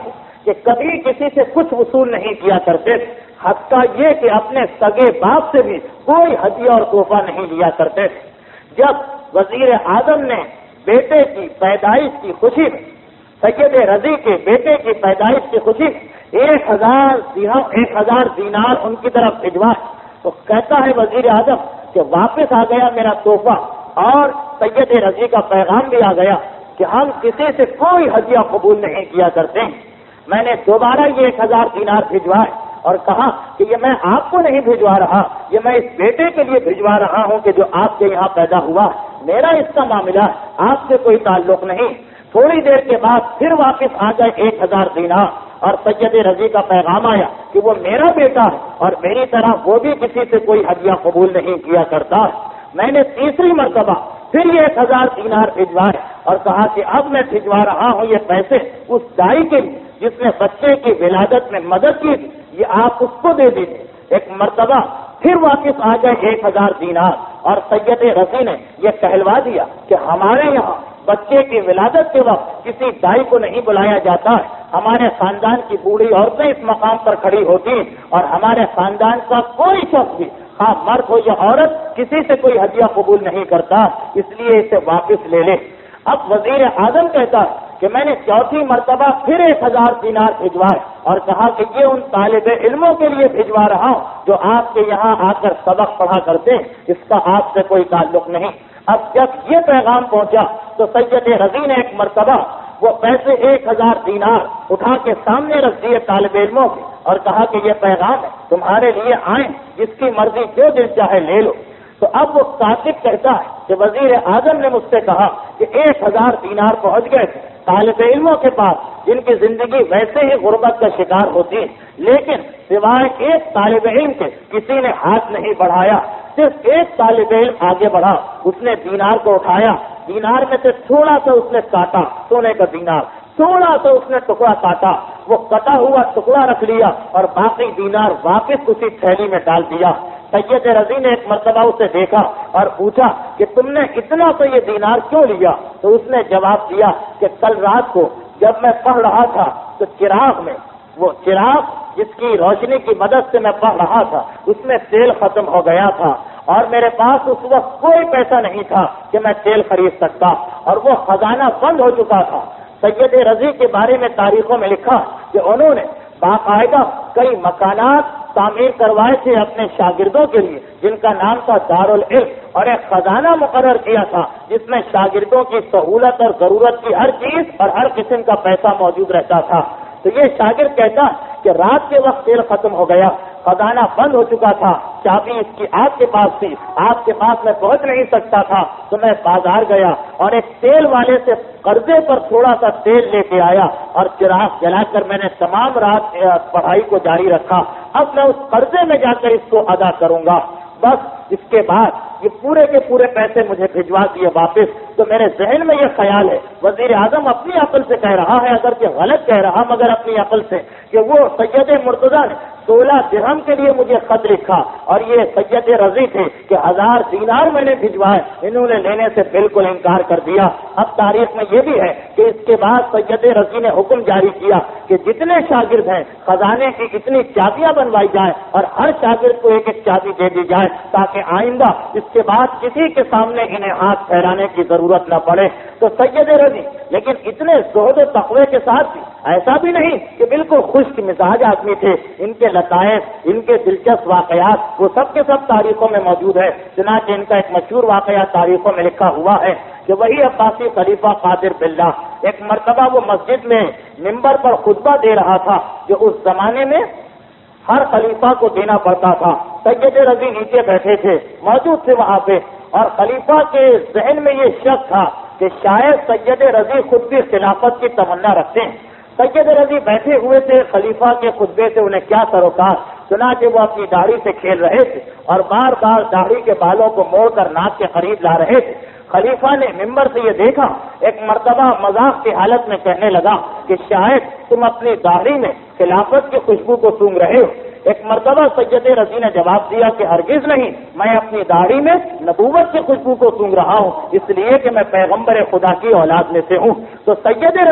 کہ کبھی کسی سے کچھ وصول نہیں کیا کرتے، حتیٰ یہ کہ اپنے سگے باپ سے بھی کوئی ہدیہ اور تحفہ نہیں لیا کرتے۔ جب وزیر اعظم نے بیٹے کی پیدائش کی خوشی میں، سید رضی کے بیٹے کی پیدائش کی خوشی میں ایک ہزار ایک ہزار دینار ان کی طرف بھجوائے تو کہتا ہے وزیر اعظم کہ واپس آ گیا میرا تحفہ، اور سید رضی کا پیغام بھی آ گیا کہ ہم کسی سے کوئی ہدیہ قبول نہیں کیا کرتے۔ میں نے دوبارہ یہ ایک ہزار دینار بھجوائے اور کہا کہ یہ میں آپ کو نہیں بھجوا رہا، یہ میں اس بیٹے کے لیے بھجوا رہا ہوں کہ جو آپ کے یہاں پیدا ہوا، میرا اس کا معاملہ آپ سے کوئی تعلق نہیں۔ تھوڑی دیر کے بعد پھر واپس آ گئے ایک ہزار دینار، اور سید رضی کا پیغام آیا کہ وہ میرا بیٹا ہے اور میری طرح وہ بھی کسی سے کوئی ہدیہ قبول نہیں کیا کرتا۔ میں نے تیسری مرتبہ پھر یہ ایک ہزار دینار بھجوائے اور کہا کہ اب میں بھجوا رہا ہوں یہ پیسے اس دائی کے لیے جس نے بچے کی ولادت میں مدد کی تھی، یہ آپ اس کو دے دیجیے۔ ایک مرتبہ پھر واپس آ گئے ایک ہزار دینار، اور سید رضی نے یہ کہلوا دیا کہ ہمارے یہاں بچے کی ولادت کے وقت کسی دائی کو نہیں بلایا جاتا ہے، ہمارے خاندان کی بوڑھی عورتیں اس مقام پر کھڑی ہوتی ہیں، اور ہمارے خاندان کا کوئی شخص بھی، ہاں مرد ہو یا عورت، کسی سے کوئی ہدیہ قبول نہیں کرتا، اس لیے اسے واپس لے لے۔ اب وزیر اعظم کہتا ہے کہ میں نے چوتھی مرتبہ پھر ایک ہزار دینار بھجوائے اور کہا کہ یہ ان طالب علموں کے لیے بھجوا رہا ہوں جو آپ کے یہاں آ کر سبق پڑھا کرتے ہیں، اس کا آپ سے کوئی تعلق نہیں۔ اب جب یہ پیغام پہنچا تو سید رضی نے ایک مرتبہ وہ پیسے ایک ہزار دینار اٹھا کے سامنے رکھ دیے طالب علموں کے اور کہا کہ یہ پیغام ہے، تمہارے لیے آئیں، جس کی مرضی جو دل چاہے لے لو۔ تو اب وہ کاتب کہتا ہے کہ وزیر اعظم نے مجھ سے کہا کہ ایک ہزار دینار پہنچ گئے تھے طالب علموں کے پاس جن کی زندگی ویسے ہی غربت کا شکار ہوتی ہے، لیکن سوائے ایک طالب علم کے کسی نے ہاتھ نہیں بڑھایا۔ صرف ایک طالب علم آگے بڑھا، اس نے دینار کو اٹھایا، دینار میں سے تھوڑا سا اس نے کاٹا، سونے کا دینار، تھوڑا سا اس نے ٹکڑا کاٹا، وہ کٹا ہوا ٹکڑا رکھ لیا اور باقی دینار واپس اسی تھیلی میں ڈال دیا۔ سید رضی نے ایک مرتبہ اسے دیکھا اور پوچھا کہ تم نے اتنا تو یہ دینار کیوں لیا؟ تو اس نے جواب دیا کہ کل رات کو جب میں پڑھ رہا تھا تو چراغ میں، وہ چراغ جس کی روشنی کی مدد سے میں پڑھ رہا تھا، اس میں تیل ختم ہو گیا تھا اور میرے پاس اس وقت کوئی پیسہ نہیں تھا کہ میں تیل خرید سکتا، اور وہ خزانہ بند ہو چکا تھا۔ سید رضی کے بارے میں تاریخوں میں لکھا کہ انہوں نے باقاعدہ کئی مکانات تعمیر کروائے تھے اپنے شاگردوں کے لیے جن کا نام تھا دارالعلم، اور ایک خزانہ مقرر کیا تھا جس میں شاگردوں کی سہولت اور ضرورت کی ہر چیز اور ہر قسم کا پیسہ موجود رہتا تھا۔ تو یہ شاگرد کہتا کہ رات کے وقت تیل ختم ہو گیا، خزانہ بند ہو چکا تھا، چابی اس کی آپ کے پاس تھی، آپ کے پاس میں پہنچ نہیں سکتا تھا، تو میں بازار گیا اور ایک تیل والے سے قرضے پر تھوڑا سا تیل لے کے آیا اور چراغ جلا کر میں نے تمام رات پڑھائی کو جاری رکھا۔ اب میں اس قرضے میں جا کر اس کو ادا کروں گا۔ بس اس کے بعد یہ پورے کے پورے پیسے مجھے بھجوا دیے واپس۔ تو میرے ذہن میں یہ خیال ہے، وزیر اعظم اپنی عقل سے کہہ رہا ہے، اگر کہ غلط کہہ رہا مگر اپنی عقل سے، کہ وہ سید مرتضیٰ نے سولہ درہم کے لیے مجھے خط لکھا اور یہ سید رضی تھے کہ ہزار دینار میں نے بھجوائے، انہوں نے لینے سے بالکل انکار کر دیا۔ اب تاریخ میں یہ بھی ہے کہ اس کے بعد سید رضی نے حکم جاری کیا کہ جتنے شاگرد ہیں خزانے کی اتنی چابیاں بنوائی جائیں اور ہر شاگرد کو ایک ایک چابی دے دی جائے تاکہ آئندہ اس کے بعد کسی کے سامنے انہیں ہاتھ پھیلانے کی ضرورت نہ پڑے۔ تو سید رضی لیکن اتنے زہد و تقوی کے ساتھ بھی ایسا بھی نہیں کہ بالکل خشک مزاج آدمی تھے، ان کے لطائف، ان کے دلچسپ واقعات وہ سب کے سب تاریخوں میں موجود ہے۔ چنانچہ ان کا ایک مشہور واقعہ تاریخوں میں لکھا ہوا ہے کہ وہی عباسی خلیفہ قادر باللہ ایک مرتبہ وہ مسجد میں منبر پر خطبہ دے رہا تھا جو اس زمانے میں ہر خلیفہ کو دینا پڑتا تھا۔ سید رضی نیچے بیٹھے تھے، موجود تھے وہاں پہ، اور خلیفہ کے ذہن میں یہ شک تھا کہ شاید سید رضی خود بھی خلافت کی تمنا رکھتے ہیں۔ سید رضی بیٹھے ہوئے تھے، خلیفہ کے خطبے سے انہیں کیا سروکار، چنانچہ وہ اپنی داڑھی سے کھیل رہے تھے اور بار بار داڑھی کے بالوں کو موڑ کر ناک کے قریب لا رہے تھے۔ خلیفہ نے منبر سے یہ دیکھا، ایک مرتبہ مذاق کی حالت میں کہنے لگا کہ شاید تم اپنی داڑھی میں خلافت کی خوشبو کو سونگھ رہے ہو۔ ایک مرتبہ سید رضی نے جواب دیا کہ ہرگز نہیں، میں اپنی داڑھی میں نبوت کی خوشبو کو سونگھ رہا ہوں، اس لیے کہ میں پیغمبر خدا کی اولاد میں سے ہوں۔ تو سید رضی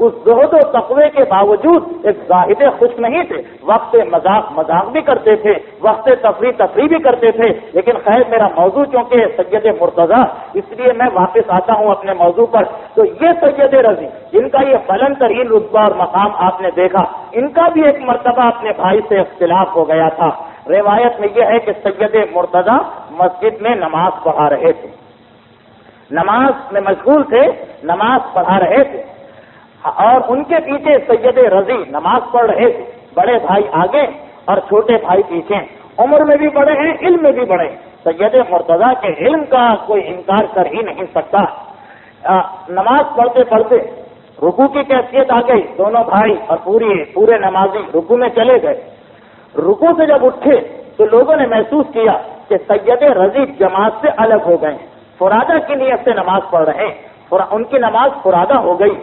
اس زہد و تقوی کے باوجود ایک زاہد خوش نہیں تھے. وقت مذاق مذاق بھی کرتے تھے, وقت تفریح تفریح بھی کرتے تھے. لیکن خیر میرا موضوع چونکہ سید مرتضیٰ, اس لیے میں واپس آتا ہوں اپنے موضوع پر. تو یہ سید رضی جن کا یہ بلند ترین رتبہ اور مقام آپ نے دیکھا, ان کا بھی ایک مرتبہ اپنے بھائی سے اختلاف ہو گیا تھا. روایت میں یہ ہے کہ سید مرتضیٰ مسجد میں نماز پڑھا رہے تھے, نماز میں مشغول تھے, نماز پڑھا رہے تھے, اور ان کے پیچھے سید رضی نماز پڑھ رہے تھے. بڑے بھائی آگے اور چھوٹے بھائی پیچھے, عمر میں بھی بڑے ہیں, علم میں بھی بڑے. سید مرتضیٰ کے علم کا کوئی انکار کر ہی نہیں سکتا. نماز پڑھتے پڑھتے رکوع کی کیفیت آ گئی. دونوں بھائی اور پوری پورے نمازی رکوع میں چلے گئے. رکوع سے جب اٹھے تو لوگوں نے محسوس کیا کہ سید رضی جماعت سے الگ ہو گئے, فرادہ کی نیت سے نماز پڑھ رہے ہیں, ان کی نماز فرادہ ہو گئی.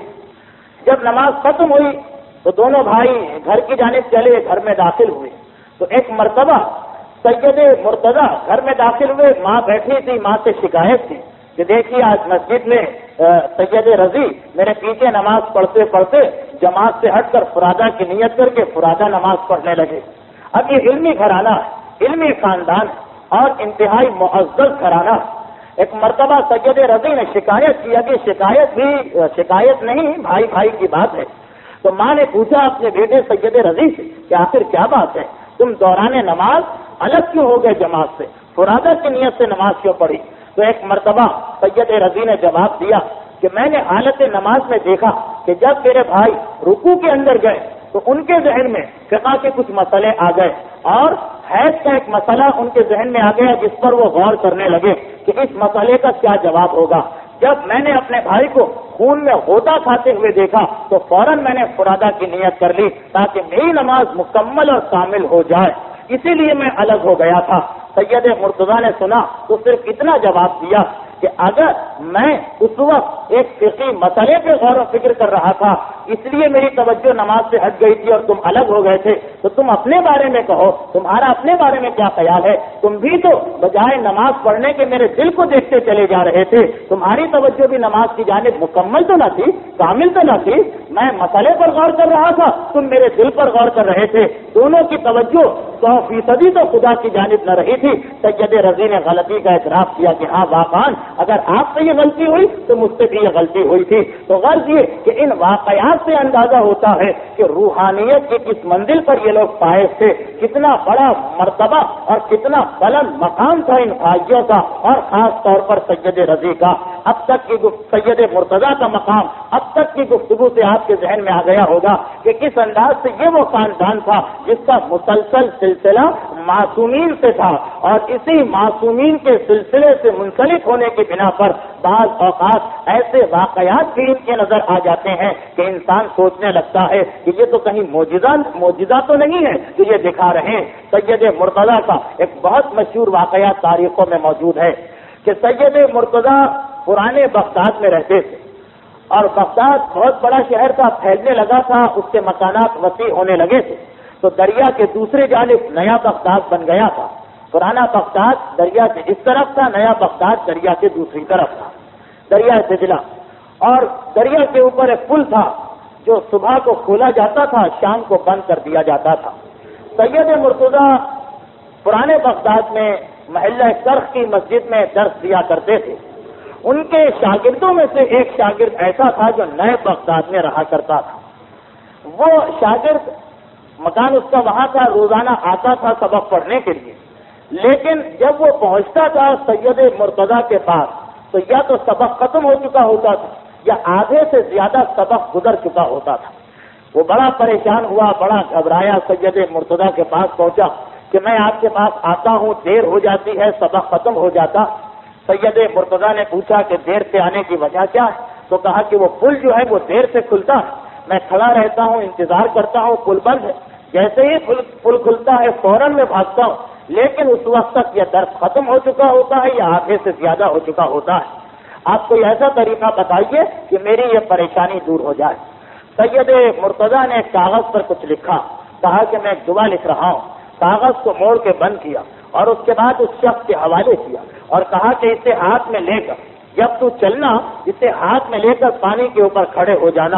جب نماز ختم ہوئی تو دونوں بھائی گھر کی جانب چلے, گھر میں داخل ہوئے. تو ایک مرتبہ سید مرتضیٰ گھر میں داخل ہوئے, ماں بیٹھی تھی, ماں سے شکایت تھی کہ دیکھیے آج مسجد میں سید رضی میرے پیچھے نماز پڑھتے پڑھتے جماعت سے ہٹ کر فرادہ کی نیت کر کے فرادہ نماز پڑھنے لگے. اب یہ علمی گھرانہ, علمی خاندان اور انتہائی معزز گھرانہ. ایک مرتبہ سید رضی نے شکایت کی, کہ شکایت بھی شکایت نہیں, بھائی بھائی کی بات ہے. تو ماں نے پوچھا اپنے بیٹے سید رضی سے کہ آخر کیا بات ہے, تم دوران نماز الگ کیوں ہو گئے جماعت سے, فرادہ کی نیت سے نماز کیوں پڑھی؟ تو ایک مرتبہ سید رضی نے جواب دیا کہ میں نے حالت نماز میں دیکھا کہ جب میرے بھائی رکوع کے اندر گئے تو ان کے ذہن میں فقہ کے کچھ مسئلے آ گئے, اور حیض کا ایک مسئلہ ان کے ذہن میں آ گیا جس پر وہ غور کرنے لگے کہ اس مسئلے کا کیا جواب ہوگا. جب میں نے اپنے بھائی کو خون میں غوطہ کھاتے ہوئے دیکھا تو فوراً میں نے فرادہ کی نیت کر لی تاکہ میری نماز مکمل اور کامل ہو جائے, اسی لیے میں الگ ہو گیا تھا. سید مرتضیٰ نے سنا تو صرف اتنا جواب دیا کہ اگر میں اس وقت ایک فقہی مسئلے پہ غور و فکر کر رہا تھا, اس لیے میری توجہ نماز سے ہٹ گئی تھی اور تم الگ ہو گئے تھے, تو تم اپنے بارے میں کہو, تمہارا اپنے بارے میں کیا خیال ہے؟ تم بھی تو بجائے نماز پڑھنے کے میرے دل کو دیکھتے چلے جا رہے تھے, تمہاری توجہ بھی نماز کی جانب مکمل تو نہ تھی, کامل تو نہ تھی. میں مسئلے پر غور کر رہا تھا, تم میرے دل پر غور کر رہے تھے, دونوں کی توجہ سو فیصدی تو خدا کی جانب نہ رہی تھی. سید رضی نے غلطی کا اعتراف کیا کہ ہاں واقعاً اگر آپ سے یہ غلطی ہوئی تو مجھ سے بھی یہ غلطی ہوئی تھی. تو غرض یہ کہ ان واقعات سے اندازہ ہوتا ہے کہ روحانیت کی کس منزل پر یہ لوگ فائز تھے, کتنا بڑا مرتبہ اور کتنا بلند مقام تھا ان بھائیوں کا, اور خاص طور پر سید رضی کا. اب تک کی سید مرتضیٰ کا مقام اب تک کی گفتگو سے آپ کے ذہن میں آ گیا ہوگا کہ کس انداز سے یہ وہ خاندان تھا جس کا مسلسل سلسلہ معصومین سے تھا, اور اسی معصومین کے سلسلے سے منسلک ہونے کی بنا پر بعض اوقات ایسے واقعات بھی ان کے نظر آ جاتے ہیں کہ انسان سوچنے لگتا ہے کہ یہ تو کہیں معجزہ معجزہ تو نہیں ہے کہ یہ دکھا رہے ہیں. سید مرتضیٰ کا ایک بہت مشہور واقعہ تاریخوں میں موجود ہے کہ سید مرتضیٰ پرانے بغداد میں رہتے تھے, اور بغداد بہت بڑا شہر تھا, پھیلنے لگا تھا, اس کے مکانات وسیع ہونے لگے تھے. تو دریا کے دوسرے جانب نیا بغداد بن گیا تھا. پرانا بغداد دریا کے اس طرف تھا, نیا بغداد دریا کے دوسری طرف تھا, دریا دجلہ. اور دریا کے اوپر ایک پل تھا جو صبح کو کھولا جاتا تھا, شام کو بند کر دیا جاتا تھا. سید مرتضیٰ پرانے بغداد میں محلہ کرخ کی مسجد میں درس دیا کرتے تھے. ان کے شاگردوں میں سے ایک شاگرد ایسا تھا جو نئے بغداد میں رہا کرتا تھا. وہ شاگرد مکان اس کا وہاں تھا, روزانہ آتا تھا سبق پڑھنے کے لیے, لیکن جب وہ پہنچتا تھا سید مرتضیٰ کے پاس تو یا تو سبق ختم ہو چکا ہوتا تھا یا آدھے سے زیادہ سبق گزر چکا ہوتا تھا. وہ بڑا پریشان ہوا, بڑا گھبرایا, سید مرتضیٰ کے پاس پہنچا کہ میں آپ کے پاس آتا ہوں, دیر ہو جاتی ہے, سبق ختم ہو جاتا. سید مرتضیٰ نے پوچھا کہ دیر سے آنے کی وجہ کیا ہے؟ تو کہا کہ وہ پل جو ہے وہ دیر سے کھلتا ہے, میں کھڑا رہتا ہوں, انتظار کرتا ہوں, پل بند ہے, جیسے ہی پل کھلتا ہے فوراً میں بھاگتا ہوں, لیکن اس وقت تک یہ درس ختم ہو چکا ہوتا ہے یا آدھے سے زیادہ ہو چکا ہوتا ہے. آپ کوئی ایسا طریقہ بتائیے کہ میری یہ پریشانی دور ہو جائے. سید مرتضیٰ نے کاغذ پر کچھ لکھا, کہا کہ میں ایک دعا لکھ رہا ہوں. کاغذ کو موڑ کے بند کیا اور اس کے بعد اس شخص کے حوالے کیا اور کہا کہ اسے ہاتھ میں لے کر جب تو چلنا اسے ہاتھ میں لے کر پانی کے اوپر کھڑے ہو جانا.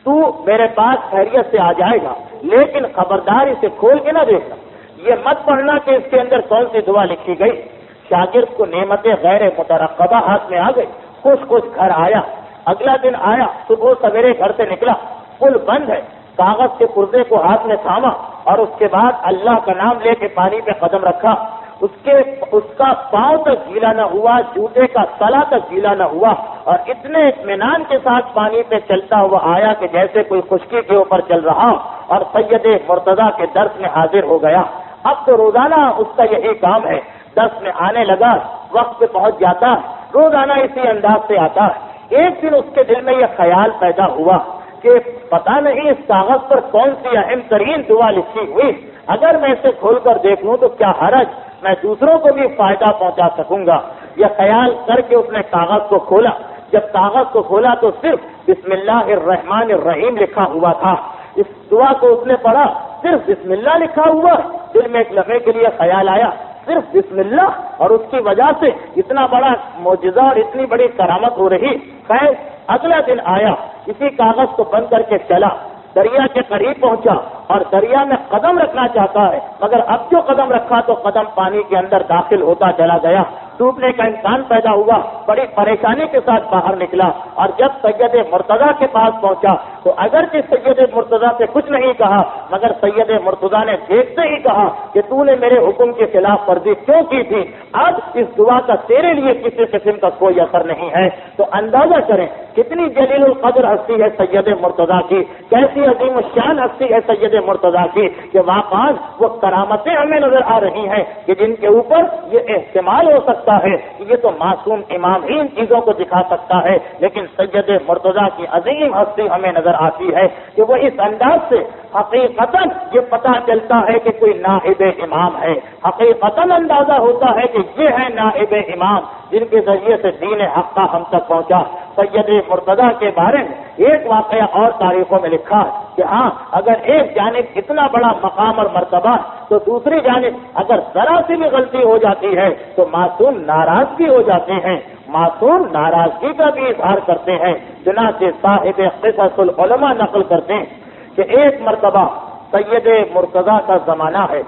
تو میرے پاس خیریت سے آ جائے گا، لیکن خبردار اسے کھول کے نہ دیکھنا، یہ مت پڑھنا کہ اس کے اندر کون سی دعا لکھی گئی۔ شاگرد کو نعمتیں غیر مترقبہ ہاتھ میں آ گئی، خوش خوش گھر آیا۔ اگلا دن آیا، صبح سویرے گھر سے نکلا، پل بند ہے، کاغذ کے پردے کو ہاتھ میں تھاما اور اس کے بعد اللہ کا نام لے کے پانی پہ قدم رکھا۔ اس کے اس کا پاؤں تک گیلا نہ ہوا، جوتے کا تلا تک گیلا نہ ہوا، اور اتنے اطمینان کے ساتھ پانی پہ چلتا ہوا آیا کہ جیسے کوئی خشکی کے اوپر چل رہا، اور سید مرتضیٰ کے درس میں حاضر ہو گیا۔ اب تو روزانہ اس کا یہی کام ہے، درس میں آنے لگا، وقت پہ پہنچ جاتا ہے، روزانہ اسی انداز سے آتا ہے۔ ایک دن اس کے دل میں یہ خیال پیدا ہوا کہ پتہ نہیں اس کاغذ پر کون سی اہم ترین دعا لکھی ہوئی، اگر میں اسے کھول کر دیکھ لوں تو کیا حرج، میں دوسروں کو بھی فائدہ پہنچا سکوں گا۔ یہ خیال کر کے اس نے کاغذ کو کھولا۔ جب کاغذ کو کھولا تو صرف بسم اللہ الرحمن الرحیم لکھا ہوا تھا۔ اس دعا کو اس نے پڑھا، صرف بسم اللہ لکھا ہوا۔ دل میں ایک لمحے کے لیے خیال آیا، صرف بسم اللہ، اور اس کی وجہ سے اتنا بڑا معجزہ اور اتنی بڑی کرامت ہو رہی۔ خیر اگلا دن آیا، اسی کاغذ کو بند کر کے چلا، دریا کے قریب پہنچا اور دریا میں قدم رکھنا چاہتا ہے، مگر اب جو قدم رکھا تو قدم پانی کے اندر داخل ہوتا چلا گیا، ڈوبنے کا امکان پیدا ہوا۔ بڑی پریشانی کے ساتھ باہر نکلا، اور جب سید مرتضیٰ کے پاس پہنچا تو اگرچہ سید مرتضیٰ سے کچھ نہیں کہا، مگر سید مرتضیٰ نے دیکھتے ہی کہا کہ تو نے میرے حکم کے خلاف ورزی کیوں کی تھی، اب اس دعا کا تیرے لیے کسی قسم کا کوئی اثر نہیں ہے۔ تو اندازہ کریں کتنی جلیل القدر ہستی ہے سید مرتضیٰ کی، کیسی عظیم الشان ہستی ہے سید مرتضیٰ کی، کہ واقعاً وہ کرامتیں ہمیں نظر آ رہی ہیں کہ جن کے اوپر یہ احتمال ہو سکتا ہے کہ یہ تو معصوم امام ہی ان چیزوں کو دکھا سکتا ہے، لیکن سید مرتضیٰ کی عظیم ہستی ہمیں نظر آتی ہے کہ وہ اس انداز سے حقیقتاً یہ پتہ چلتا ہے کہ کوئی نائب امام ہے، حقیقتاً اندازہ ہوتا ہے کہ یہ ہے نائب امام جن کے ذریعے سے دین حق کا ہم تک پہنچا۔ سید مرتضیٰ کے بارے میں ایک واقعہ اور تاریخوں میں لکھا ہے کہ ہاں اگر ایک جانب اتنا بڑا مقام اور مرتبہ تو دوسری جانب اگر ذرا سی بھی غلطی ہو جاتی ہے تو معصوم ناراض بھی ہو جاتے ہیں، معصوم ناراضگی کا بھی اظہار کرتے ہیں۔ چنانچہ صاحب قصص العلماء نقل کرتے ہیں کہ ایک مرتبہ سید مرتضیٰ کا زمانہ ہے،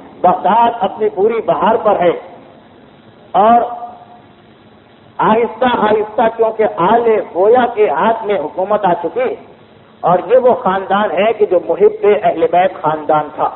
بغداد اپنی پوری بہار پر ہے، اور آہستہ آہستہ کیونکہ آل گویا کے ہاتھ میں حکومت آ چکی، اور یہ وہ خاندان ہے کہ جو محب اہل بیت خاندان تھا۔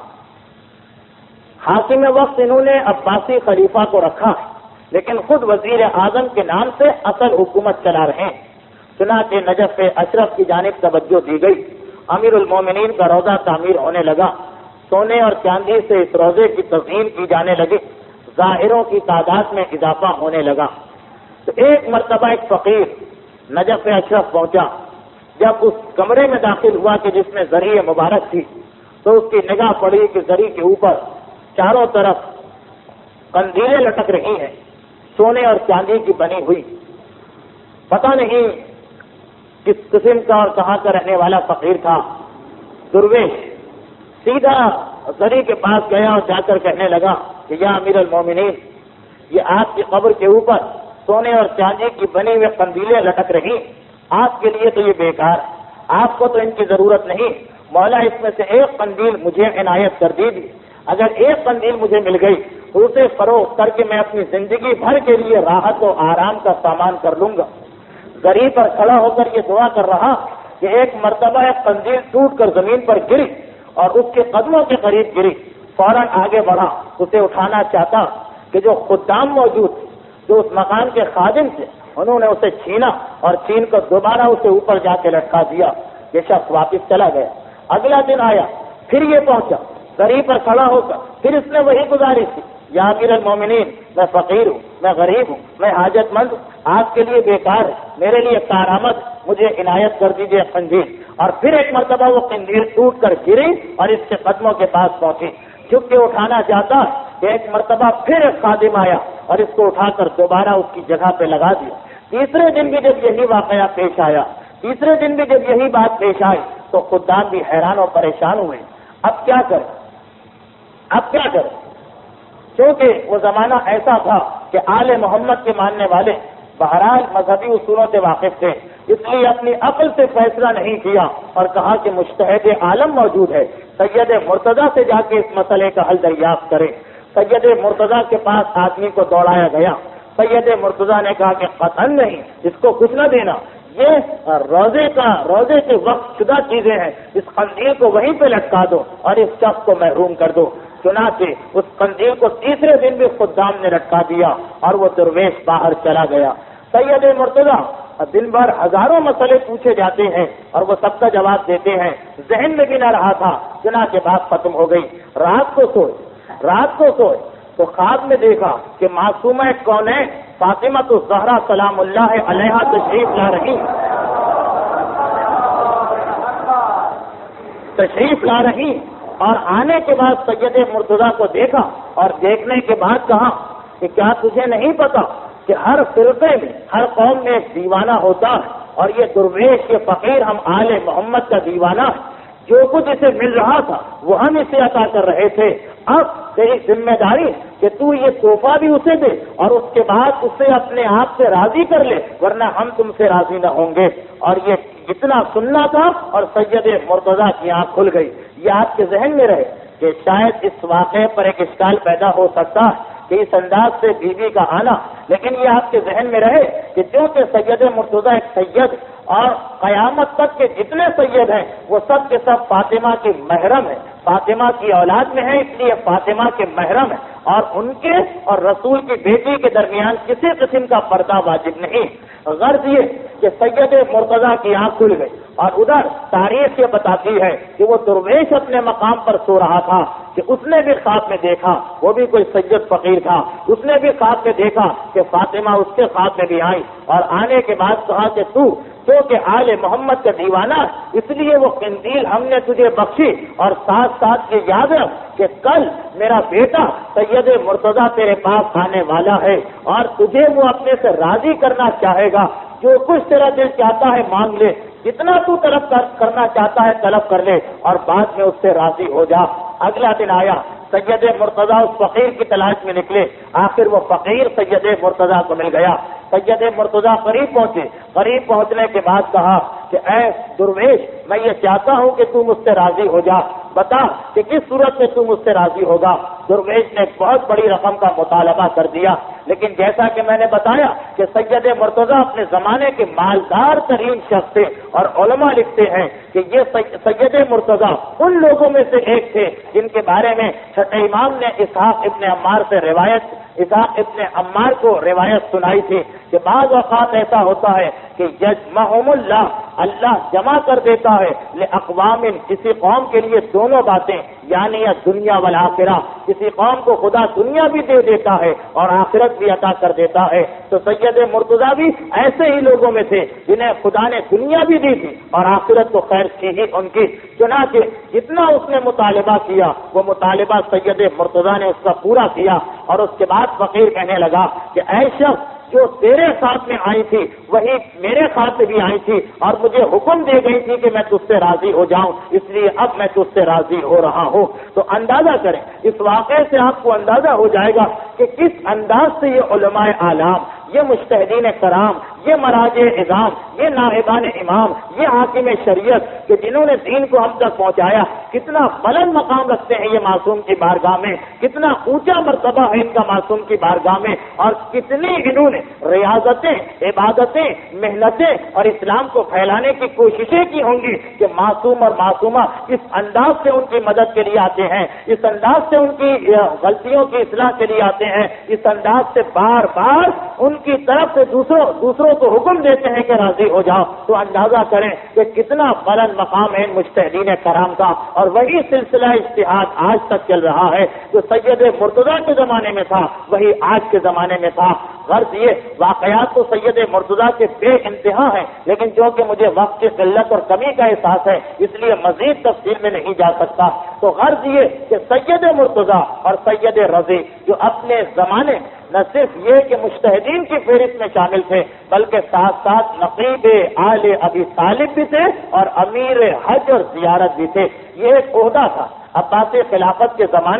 حاکم وقت انہوں نے عباسی خلیفہ کو رکھا، لیکن خود وزیر اعظم کے نام سے اصل حکومت چلا رہے ہیں۔ چنانچہ نجف اشرف کی جانب توجہ دی گئی، امیر المومنین کا روضہ تعمیر ہونے لگا، سونے اور چاندی سے اس روضے کی تزئین کی جانے لگی، زائروں کی تعداد میں اضافہ ہونے لگا۔ تو ایک مرتبہ ایک فقیر نجف اشرف پہنچا، جب اس کمرے میں داخل ہوا کہ جس میں زری مبارک تھی تو اس کی نگاہ پڑی کہ زری کے اوپر چاروں طرف قندیلیں لٹک رہی ہیں، سونے اور چاندی کی بنی ہوئی۔ پتہ نہیں کس قسم کا اور کہاں کا رہنے والا فقیر تھا۔ درویش سیدھا زری کے پاس گیا اور جا کر کہنے لگا کہ یا امیر المومنین، یہ آپ کی قبر کے اوپر سونے اور چاندی کی بنی ہوئی قندیلیں لٹک رہی، آپ کے لیے تو یہ بیکار، آپ کو تو ان کی ضرورت نہیں، مولا اس میں سے ایک قندیل مجھے عنایت کر دیجیے، اگر ایک قندیل مجھے مل گئی تو اسے فروخت کر کے میں اپنی زندگی بھر کے لیے راحت و آرام کا سامان کر لوں گا۔ زری پر کھڑا ہو کر یہ دعا کر رہا کہ ایک مرتبہ ایک قندیل ٹوٹ کر زمین پر گری اور اس کے قدموں کے قریب گری، فوراً آگے بڑھا، اسے اٹھانا چاہتا کہ جو خدام موجود تھے، جو اس مکان کے خادم تھے، انہوں نے اسے چھینا اور چھین کر دوبارہ اسے اوپر جا کے لٹکا دیا۔ یہ شخص واپس چلا گیا۔ اگلا دن آیا، پھر یہ پہنچا، زری پر کھڑا ہو کر پھر اس نے وہی گزارش کی، یا امیر المومنین، میں فقیر ہوں، میں غریب ہوں، میں حاجت مند ہوں، آپ کے لیے بیکار ہے، میرے لیے کارآمد، مجھے عنایت کر دیجیے قندیل۔ اور پھر ایک مرتبہ وہ قندیل ٹوٹ کر گری اور اس کے قدموں کے پاس پہنچی، جھک کے اٹھانا چاہتا، ایک مرتبہ پھر ایک خادم آیا اور اس کو اٹھا کر دوبارہ اس کی جگہ پہ لگا دیا۔ تیسرے دن بھی جب یہی واقعہ پیش آیا، تیسرے دن بھی جب یہی بات پیش آئی تو خدام بھی حیران اور پریشان ہوئے۔ اب کیا کریں اب کیا کریں کیونکہ وہ زمانہ ایسا تھا کہ آل محمد کے ماننے والے بہرحال مذہبی اصولوں سے واقف تھے، اس لیے اپنی عقل سے فیصلہ نہیں کیا اور کہا کہ مجتہد عالم موجود ہے، سید مرتضیٰ سے جا کے اس مسئلے کا حل دریافت کرے۔ سید مرتضیٰ کے پاس آدمی کو دوڑایا گیا، سید مرتضیٰ نے کہا کہ قطعاً نہیں، اس کو کچھ نہ دینا، یہ روزے کا روزے کے وقت شدہ چیزیں ہیں، اس قندیل کو وہیں پہ لٹکا دو اور اس شخص کو محروم کر دو۔ چنانچہ اس قندیل کو تیسرے دن بھی خدام نے لٹکا دیا اور وہ درویش باہر چلا گیا۔ سید مرتضیٰ دن بھر ہزاروں مسئلے پوچھے جاتے ہیں اور وہ سب کا جواب دیتے ہیں، ذہن میں بھی نہ رہا تھا، چنانچہ بات ختم ہو گئی۔ رات کو سوئے رات کو سوئے تو خواب میں دیکھا کہ معصومہ کونین فاطمہ الزہرا سلام اللہ علیہا تشریف لا رہی تشریف لا رہی اور آنے کے بعد سید مرتضیٰ کو دیکھا اور دیکھنے کے بعد کہا کہ کیا تجھے نہیں پتا کہ ہر فرقے میں ہر قوم میں ایک دیوانہ ہوتا ہے اور یہ درویش یہ فقیر ہم آل محمد کا دیوانہ ہے، جو کچھ اسے مل رہا تھا وہ ہم اسے عطا کر رہے تھے، اب تیری ذمہ داری کہ تو یہ تحفہ بھی اسے دے اور اس کے بعد اسے اپنے آپ سے راضی کر لے، ورنہ ہم تم سے راضی نہ ہوں گے۔ اور یہ اتنا سننا تھا اور سید مرتضیٰ کی آنکھ کھل گئی۔ یہ آپ کے ذہن میں رہے کہ شاید اس واقعے پر ایک اشکال پیدا ہو سکتا ہے کہ اس انداز سے بیوی کا آنا، لیکن یہ آپ کے ذہن میں رہے کہ چونکہ سید مرتضیٰ ایک سید اور قیامت تک کے جتنے سید ہیں وہ سب کے سب فاطمہ کی محرم ہیں، فاطمہ کی اولاد میں ہیں، اس لیے فاطمہ کے محرم ہیں اور ان کے اور رسول کی بیٹی کے درمیان کسی قسم کا پردہ واجب نہیں۔ غرض یہ کہ سید مرتضیٰ کی آنکھ کھل گئی اور ادھر تاریخ یہ بتاتی ہے کہ وہ درویش اپنے مقام پر سو رہا تھا کہ اس نے بھی خواب میں دیکھا، وہ بھی کوئی سید فقیر تھا، اس نے بھی خواب میں دیکھا کہ فاطمہ اس کے خواب میں بھی آئی اور آنے کے بعد کہا کہ تو تو کہ آل محمد کا دیوانہ، اس لیے وہ قندیل ہم نے تجھے بخشی اور ساتھ ساتھ یہ یاد رکھ کہ کل میرا بیٹا سید مرتضیٰ تیرے پاس آنے والا ہے اور تجھے وہ اپنے سے راضی کرنا چاہے گا، جو کچھ تیرا دل چاہتا ہے مانگ لے، جتنا تو طلب کرنا چاہتا ہے طلب کر لے اور بعد میں اس سے راضی ہو جا۔ اگلا دن آیا، سید مرتضیٰ اس فقیر کی تلاش میں نکلے، آخر وہ فقیر سید مرتضیٰ کو مل گیا۔ سید مرتضیٰ قریب پہنچے، قریب پہنچنے کے بعد کہا کہ اے درویش، میں یہ چاہتا ہوں کہ تم مجھ سے راضی ہو جا، بتا کہ کس صورت میں تم مجھ سے راضی ہوگا۔ درویش نے بہت بڑی رقم کا مطالبہ کر دیا، لیکن جیسا کہ میں نے بتایا کہ سید مرتضیٰ اپنے زمانے کے مالدار ترین شخص تھے اور علماء لکھتے ہیں کہ یہ سید مرتضیٰ ان لوگوں میں سے ایک تھے جن کے بارے میں چھٹے امام نے اسحاق ابن عمار سے روایت اسحاق ابن عمار کو روایت سنائی تھی کہ بعض اوقات ایسا ہوتا ہے کہ یجمعہم اللہ، اللہ جمع کر دیتا ہے لاقوام، کسی قوم کے لیے دونوں باتیں، یعنی دنیا والآخرہ، کسی قوم کو خدا دنیا بھی دے دیتا ہے اور آخرت بھی عطا کر دیتا ہے۔ تو سید مرتضیٰ بھی ایسے ہی لوگوں میں تھے جنہیں خدا نے دنیا بھی دی تھی اور آخرت تو خیر تھی ہی ان کی۔ چنانچہ جتنا اس نے مطالبہ کیا وہ مطالبہ سید مرتضیٰ نے اس کا پورا کیا اور اس کے بعد فقیر کہنے لگا کہ اے شخص، جو تیرے ساتھ میں آئی تھی وہی میرے ساتھ میں بھی آئی تھی اور مجھے حکم دے گئی تھی کہ میں تجھ سے راضی ہو جاؤں، اس لیے اب میں تجھ سے راضی ہو رہا ہوں۔ تو اندازہ کریں، اس واقعے سے آپ کو اندازہ ہو جائے گا کہ کس انداز سے یہ علماء اعلام، یہ مجتہدین کرام، یہ مراجع اعظام، یہ نائبان امام، یہ حاکم شریعت کہ جنہوں نے دین کو ہم تک پہنچایا، کتنا بلند مقام رکھتے ہیں یہ معصوم کی بارگاہ میں، کتنا اونچا مرتبہ ہے ان کا معصوم کی بارگاہ میں، اور کتنی انہوں نے ریاضتیں، عبادتیں، محنتیں اور اسلام کو پھیلانے کی کوششیں کی ہوں گی کہ معصوم اور معصومہ اس انداز سے ان کی مدد کے لیے آتے ہیں، اس انداز سے ان کی غلطیوں کی اصلاح کے لیے آتے ہیں، اس انداز سے بار بار ان کی طرف سے دوسروں دوسروں کو حکم دیتے ہیں کہ راضی ہو جاؤ۔ تو اندازہ کریں کہ کتنا بلند مقام ہے مجتہدین کرام کا، اور وہی سلسلہ اجتہاد آج تک چل رہا ہے، جو سید مرتضیٰ کے زمانے میں تھا وہی آج کے زمانے میں تھا۔ غرض یہ واقعات تو سید مرتضیٰ کے بے انتہا ہیں، لیکن جو کہ مجھے وقت کی قلت اور کمی کا احساس ہے اس لیے مزید تفصیل میں نہیں جا سکتا۔ تو غرض یہ کہ سید مرتضیٰ اور سید رضی جو اپنے زمانے نہ صرف یہ کہ مجتہدین کی فہرست میں شامل تھے بلکہ ساتھ ساتھ نقیب آل ابی طالب بھی تھے اور امیر حج اور زیارت بھی تھے۔ یہ ایک عہدہ تھا عباسی خلافت کے زمانے میں،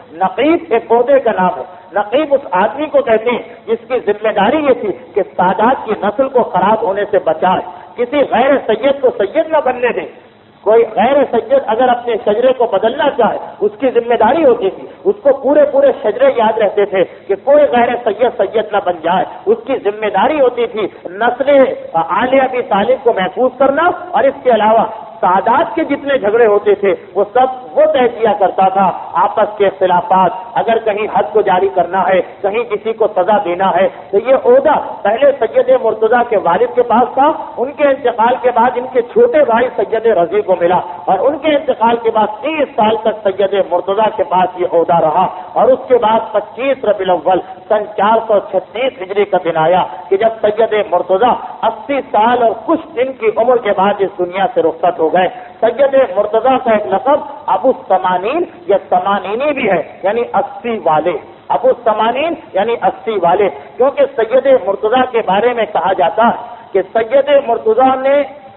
نقیب ایک عہدے کا نام ہے. نقیب اس آدمی کو کہتے ہیں جس کی ذمہ داری یہ تھی کہ سادات کی نسل کو خراب ہونے سے بچائے, کسی غیر سید کو سید نہ بننے دے. کوئی غیر سید اگر اپنے شجرے کو بدلنا چاہے اس کی ذمہ داری ہوتی تھی, اس کو پورے پورے شجرے یاد رہتے تھے کہ کوئی غیر سید سید نہ بن جائے. اس کی ذمہ داری ہوتی تھی نسل آل ابی طالب کو محفوظ کرنا, اور اس کے علاوہ سادات کے جتنے جھگڑے ہوتے تھے وہ سب وہ طے کیا کرتا تھا. آپس کے اختلافات, اگر کہیں حد کو جاری کرنا ہے, کہیں کسی کو سزا دینا ہے, تو یہ عہدہ پہلے سید مرتضیٰ کے والد کے پاس تھا. ان کے انتقال کے بعد ان کے چھوٹے بھائی سید رضی کو ملا, اور ان کے انتقال کے بعد تیس سال تک سید مرتضیٰ کے پاس یہ عہدہ رہا. اور اس کے بعد پچیس ربیع الاول سن چار سو چھتیس ہجری کا دن آیا کہ جب سید مرتضیٰ اسی سال اور کچھ دن کی عمر کے بعد اس دنیا سے رخصت ہو گئے. سید مرتضیٰ کا ایک لقب ابو الثمانین یا ثمانینی بھی ہے, یعنی اسی والے. ابو الثمانین یعنی اسی والے, کیونکہ سید مرتضیٰ کے بارے میں کہا جاتا ہے کہ سید مرتضیٰ نے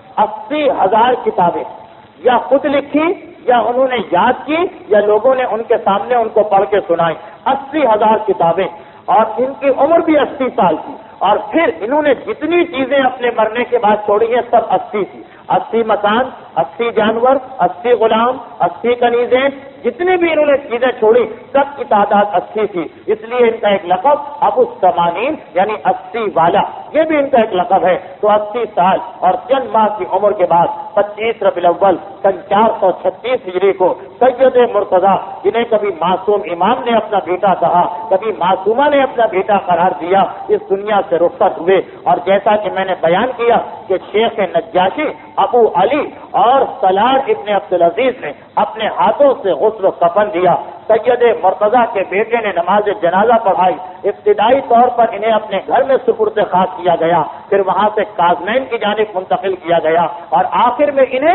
اسی ہزار کتابیں یا خود لکھی یا انہوں نے یاد کی یا لوگوں نے ان کے سامنے ان کو پڑھ کے سنائی. اسی ہزار کتابیں, اور ان کی عمر بھی اسی سال کی. اور پھر انہوں نے جتنی چیزیں اپنے مرنے کے بعد چھوڑی ہیں سب اسی تھی. اسی مکان, اسی جانور, اسی غلام, اسی کنیزیں, جتنی بھی انہوں نے چیزیں چھوڑی سب کی تعداد اسی تھی. اس لیے ان کا ایک لقب ابو الثمانین یعنی اسی والا, یہ بھی ان کا ایک لقب ہے. تو اسی سال اور چند ماہ کی عمر کے بعد پچیس ربیع الاول سن چار سو چھتیس ہجری کو سید مرتضیٰ, جنہیں کبھی معصوم امام نے اپنا بیٹا کہا, کبھی معصومہ نے اپنا بیٹا قرار دیا, اس دنیا سے رخصت ہوئے. اور جیسا کہ میں نے بیان کیا کہ شیخ نجاشی, ابو علی اور سلار ابن عبدالعزیز نے اپنے ہاتھوں سے غسل و کفن دیا. سید مرتضیٰ کے بیٹے نے نماز جنازہ پڑھائی. ابتدائی طور پر انہیں اپنے گھر میں سپرد خاک کیا گیا, پھر وہاں سے کاظمین کی جانب منتقل کیا گیا, اور آخر میں انہیں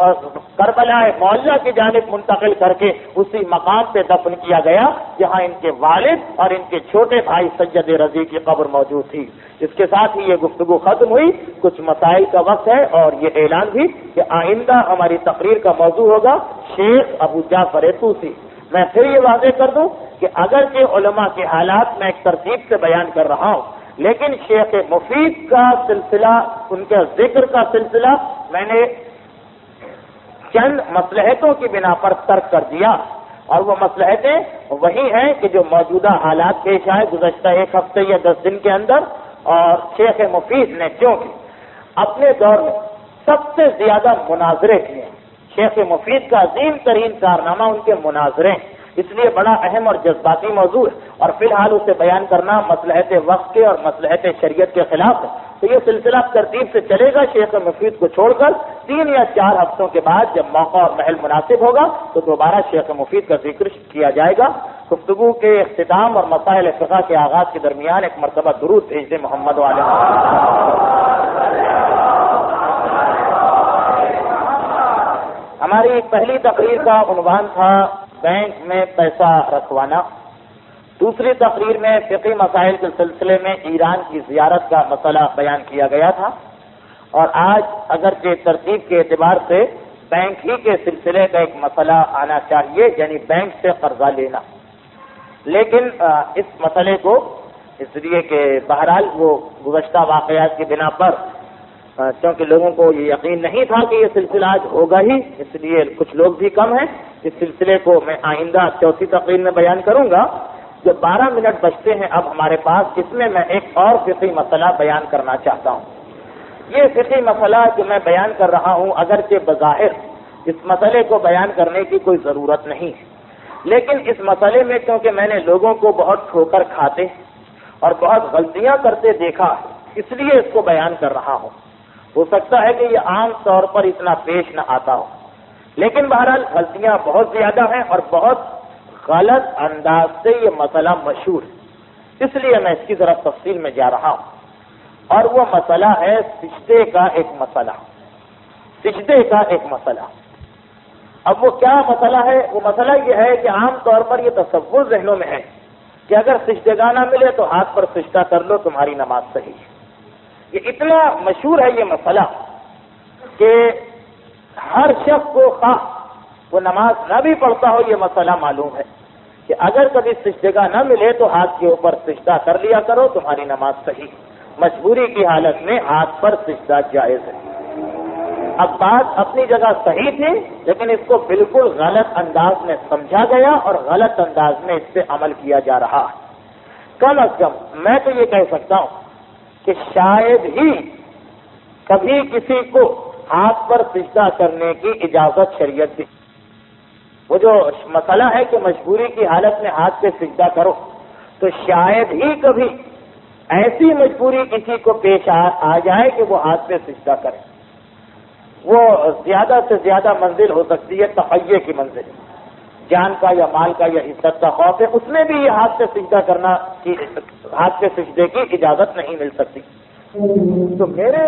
کربلا معلیٰ کی جانب منتقل کر کے اسی مقام پہ دفن کیا گیا جہاں ان کے والد اور ان کے چھوٹے بھائی سید رضی کی قبر موجود تھی. اس کے ساتھ ہی یہ گفتگو ختم ہوئی. کچھ مسائل کا وقت ہے اور یہ اعلان بھی کہ آئندہ ہماری تقریر کا موضوع ہوگا شیخ ابو جعفر طوسی. میں پھر یہ واضح کر دوں کہ اگرچہ علماء کے حالات میں ایک ترتیب سے بیان کر رہا ہوں, لیکن شیخ مفید کا سلسلہ, ان کے ذکر کا سلسلہ میں نے چند مصلحتوں کی بنا پر ترک کر دیا, اور وہ مصلحتیں وہی ہیں کہ جو موجودہ حالات پیش آئے گزشتہ ایک ہفتے یا دس دن کے اندر. اور شیخ مفید نے چونکہ اپنے دور میں سب سے زیادہ مناظرے کیے, شیخ مفید کا عظیم ترین کارنامہ ان کے مناظرے, اس لیے بڑا اہم اور جذباتی موضوع ہے, اور فی الحال اسے بیان کرنا مصلحت وقت کے اور مصلحت شریعت کے خلاف ہے. تو یہ سلسلہ ترتیب سے چلے گا. شیخ مفید کو چھوڑ کر تین یا چار ہفتوں کے بعد جب موقع اور محل مناسب ہوگا تو دوبارہ شیخ مفید کا ذکر کیا جائے گا. گفتگو کے اختتام اور مسائل فقہ کے آغاز کے درمیان ایک مرتبہ درود بھیج دیں محمد والے. ہماری پہلی تقریر کا عنوان تھا بینک میں پیسہ رکھوانا. دوسری تقریر میں فقہی مسائل کے سلسلے میں ایران کی زیارت کا مسئلہ بیان کیا گیا تھا, اور آج اگرچہ ترتیب کے اعتبار سے بینک ہی کے سلسلے کا ایک مسئلہ آنا چاہیے, یعنی بینک سے قرضہ لینا. لیکن اس مسئلے کو اس لیے کہ بہرحال وہ گزشتہ واقعات کی بنا پر کیونکہ لوگوں کو یہ یقین نہیں تھا کہ یہ سلسلہ آج ہوگا ہی, اس لیے کچھ لوگ بھی کم ہیں. اس سلسلے کو میں آئندہ چوتھی تقریر میں بیان کروں گا. جو بارہ منٹ بچتے ہیں اب ہمارے پاس, اس میں میں ایک اور فقہی مسئلہ بیان کرنا چاہتا ہوں. یہ فقہی مسئلہ جو میں بیان کر رہا ہوں اگرچہ بظاہر اس مسئلے کو بیان کرنے کی کوئی ضرورت نہیں ہے, لیکن اس مسئلے میں کیونکہ میں نے لوگوں کو بہت ٹھوکر کھاتے اور بہت غلطیاں کرتے دیکھا, اس لیے اس کو بیان کر رہا ہوں. ہو سکتا ہے کہ یہ عام طور پر اتنا پیش نہ آتا ہو, لیکن بہرحال غلطیاں بہت زیادہ ہیں اور بہت غلط انداز سے یہ مسئلہ مشہور ہے, اس لیے میں اس کی ذرا تفصیل میں جا رہا ہوں. اور وہ مسئلہ ہے سجدے کا ایک مسئلہ, سجدے کا ایک مسئلہ. اب وہ کیا مسئلہ ہے؟ وہ مسئلہ یہ ہے کہ عام طور پر یہ تصور ذہنوں میں ہے کہ اگر سجدگاہ نہ ملے تو ہاتھ پر سجدہ کر لو, تمہاری نماز صحیح ہے. یہ اتنا مشہور ہے یہ مسئلہ کہ ہر شخص کو خواہ وہ نماز نہ بھی پڑھتا ہو یہ مسئلہ معلوم ہے کہ اگر کبھی سجدگاہ نہ ملے تو ہاتھ کے اوپر سجدہ کر لیا کرو، تمہاری نماز صحیح۔ مجبوری کی حالت میں ہاتھ پر سجدہ جائز ہے۔ اب بات اپنی جگہ صحیح تھی، لیکن اس کو بالکل غلط انداز میں سمجھا گیا اور غلط انداز میں اس پہ عمل کیا جا رہا ہے۔ کم از کم میں تو یہ کہہ سکتا ہوں کہ شاید ہی کبھی کسی کو ہاتھ پر سجدہ کرنے کی اجازت شریعت دی۔ وہ جو مسئلہ ہے کہ مجبوری کی حالت میں ہاتھ پہ سجدہ کرو، تو شاید ہی کبھی ایسی مجبوری کسی کو پیش آ جائے کہ وہ ہاتھ پہ سجدہ کرے۔ وہ زیادہ سے زیادہ منزل ہو سکتی ہے تقیہ کی منزل، جان کا یا مال کا یا عزت کا خوف ہے، اس میں بھی یہ ہاتھ پہ سجدہ کرنا کی ہاتھ پہ سجدے کی اجازت نہیں مل سکتی۔ تو میرے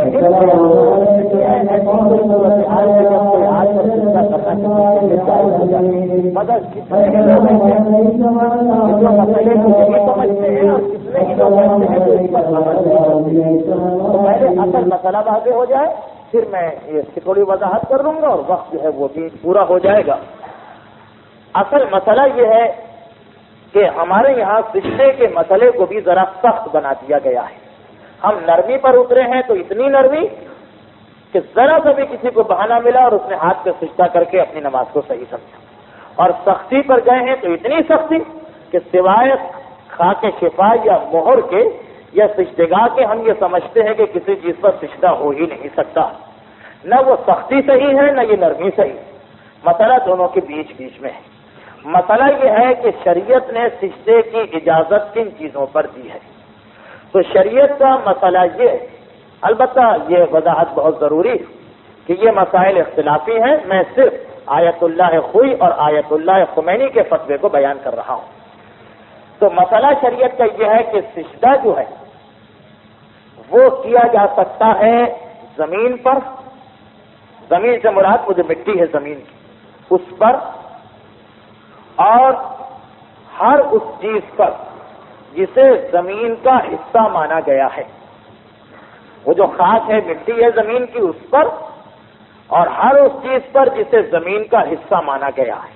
مگر جتنے لوگ مسئلے کو نہیں سمجھتے ہیں اور جتنے ہی لوگ ایسے ہیں جو اس پر تو پہلے اصل مسئلہ واضح ہو جائے، پھر میں اس کی تھوڑی وضاحت کر دوں گا اور وقت جو ہے وہ بھی پورا ہو جائے گا۔ اصل مسئلہ یہ ہے کہ ہمارے یہاں سجدے کے مسئلے کو بھی ذرا سخت بنا دیا گیا ہے۔ ہم نرمی پر اترے ہیں تو اتنی نرمی کہ ذرا سا بھی کسی کو بہانہ ملا اور اس نے ہاتھ پہ سجدہ کر کے اپنی نماز کو صحیح سمجھا، اور سختی پر گئے ہیں تو اتنی سختی کہ سوائے خاک شفا یا مہر کے یا سجدگاہ کے ہم یہ سمجھتے ہیں کہ کسی چیز پر سجدہ ہو ہی نہیں سکتا۔ نہ وہ سختی صحیح ہے نہ یہ نرمی صحیح، مسئلہ دونوں کے بیچ بیچ میں ہے۔ مسئلہ یہ ہے کہ شریعت نے سجدے کی اجازت کن چیزوں پر دی ہے۔ تو شریعت کا مسئلہ یہ ہے، البتہ یہ وضاحت بہت ضروری ہے کہ یہ مسائل اختلافی ہیں، میں صرف آیت اللہ خوئی اور آیت اللہ خمینی کے فتوے کو بیان کر رہا ہوں۔ تو مسئلہ شریعت کا یہ ہے کہ سجدہ جو ہے وہ کیا جا سکتا ہے زمین پر، زمین سے مراد وہ جو مٹی ہے زمین کی اس پر، اور ہر اس چیز پر جسے زمین کا حصہ مانا گیا ہے۔ وہ جو خاک ہے مٹی ہے زمین کی اس پر، اور ہر اس چیز پر جسے زمین کا حصہ مانا گیا ہے،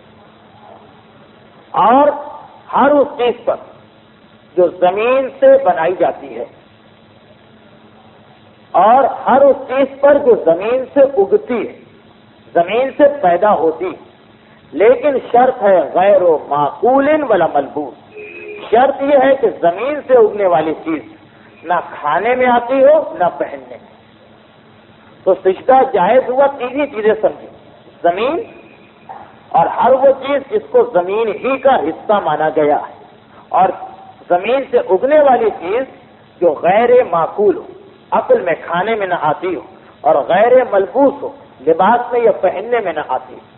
اور ہر اس چیز پر جو زمین سے بنائی جاتی ہے، اور ہر اس چیز پر جو زمین سے اگتی ہے، زمین سے پیدا ہوتی ہے، لیکن شرط ہے غیر و معقول ولا ملبوس۔ شرط یہ ہے کہ زمین سے اگنے والی چیز نہ کھانے میں آتی ہو نہ پہننے میں۔ تو سجدہ جائز ہوا تین ہی چیزیں سمجھی، زمین اور ہر وہ چیز جس کو زمین ہی کا حصہ مانا گیا ہے، اور زمین سے اگنے والی چیز جو غیر معقول ہو، عقل میں کھانے میں نہ آتی ہو، اور غیر ملبوس ہو، لباس میں یا پہننے میں نہ آتی ہو۔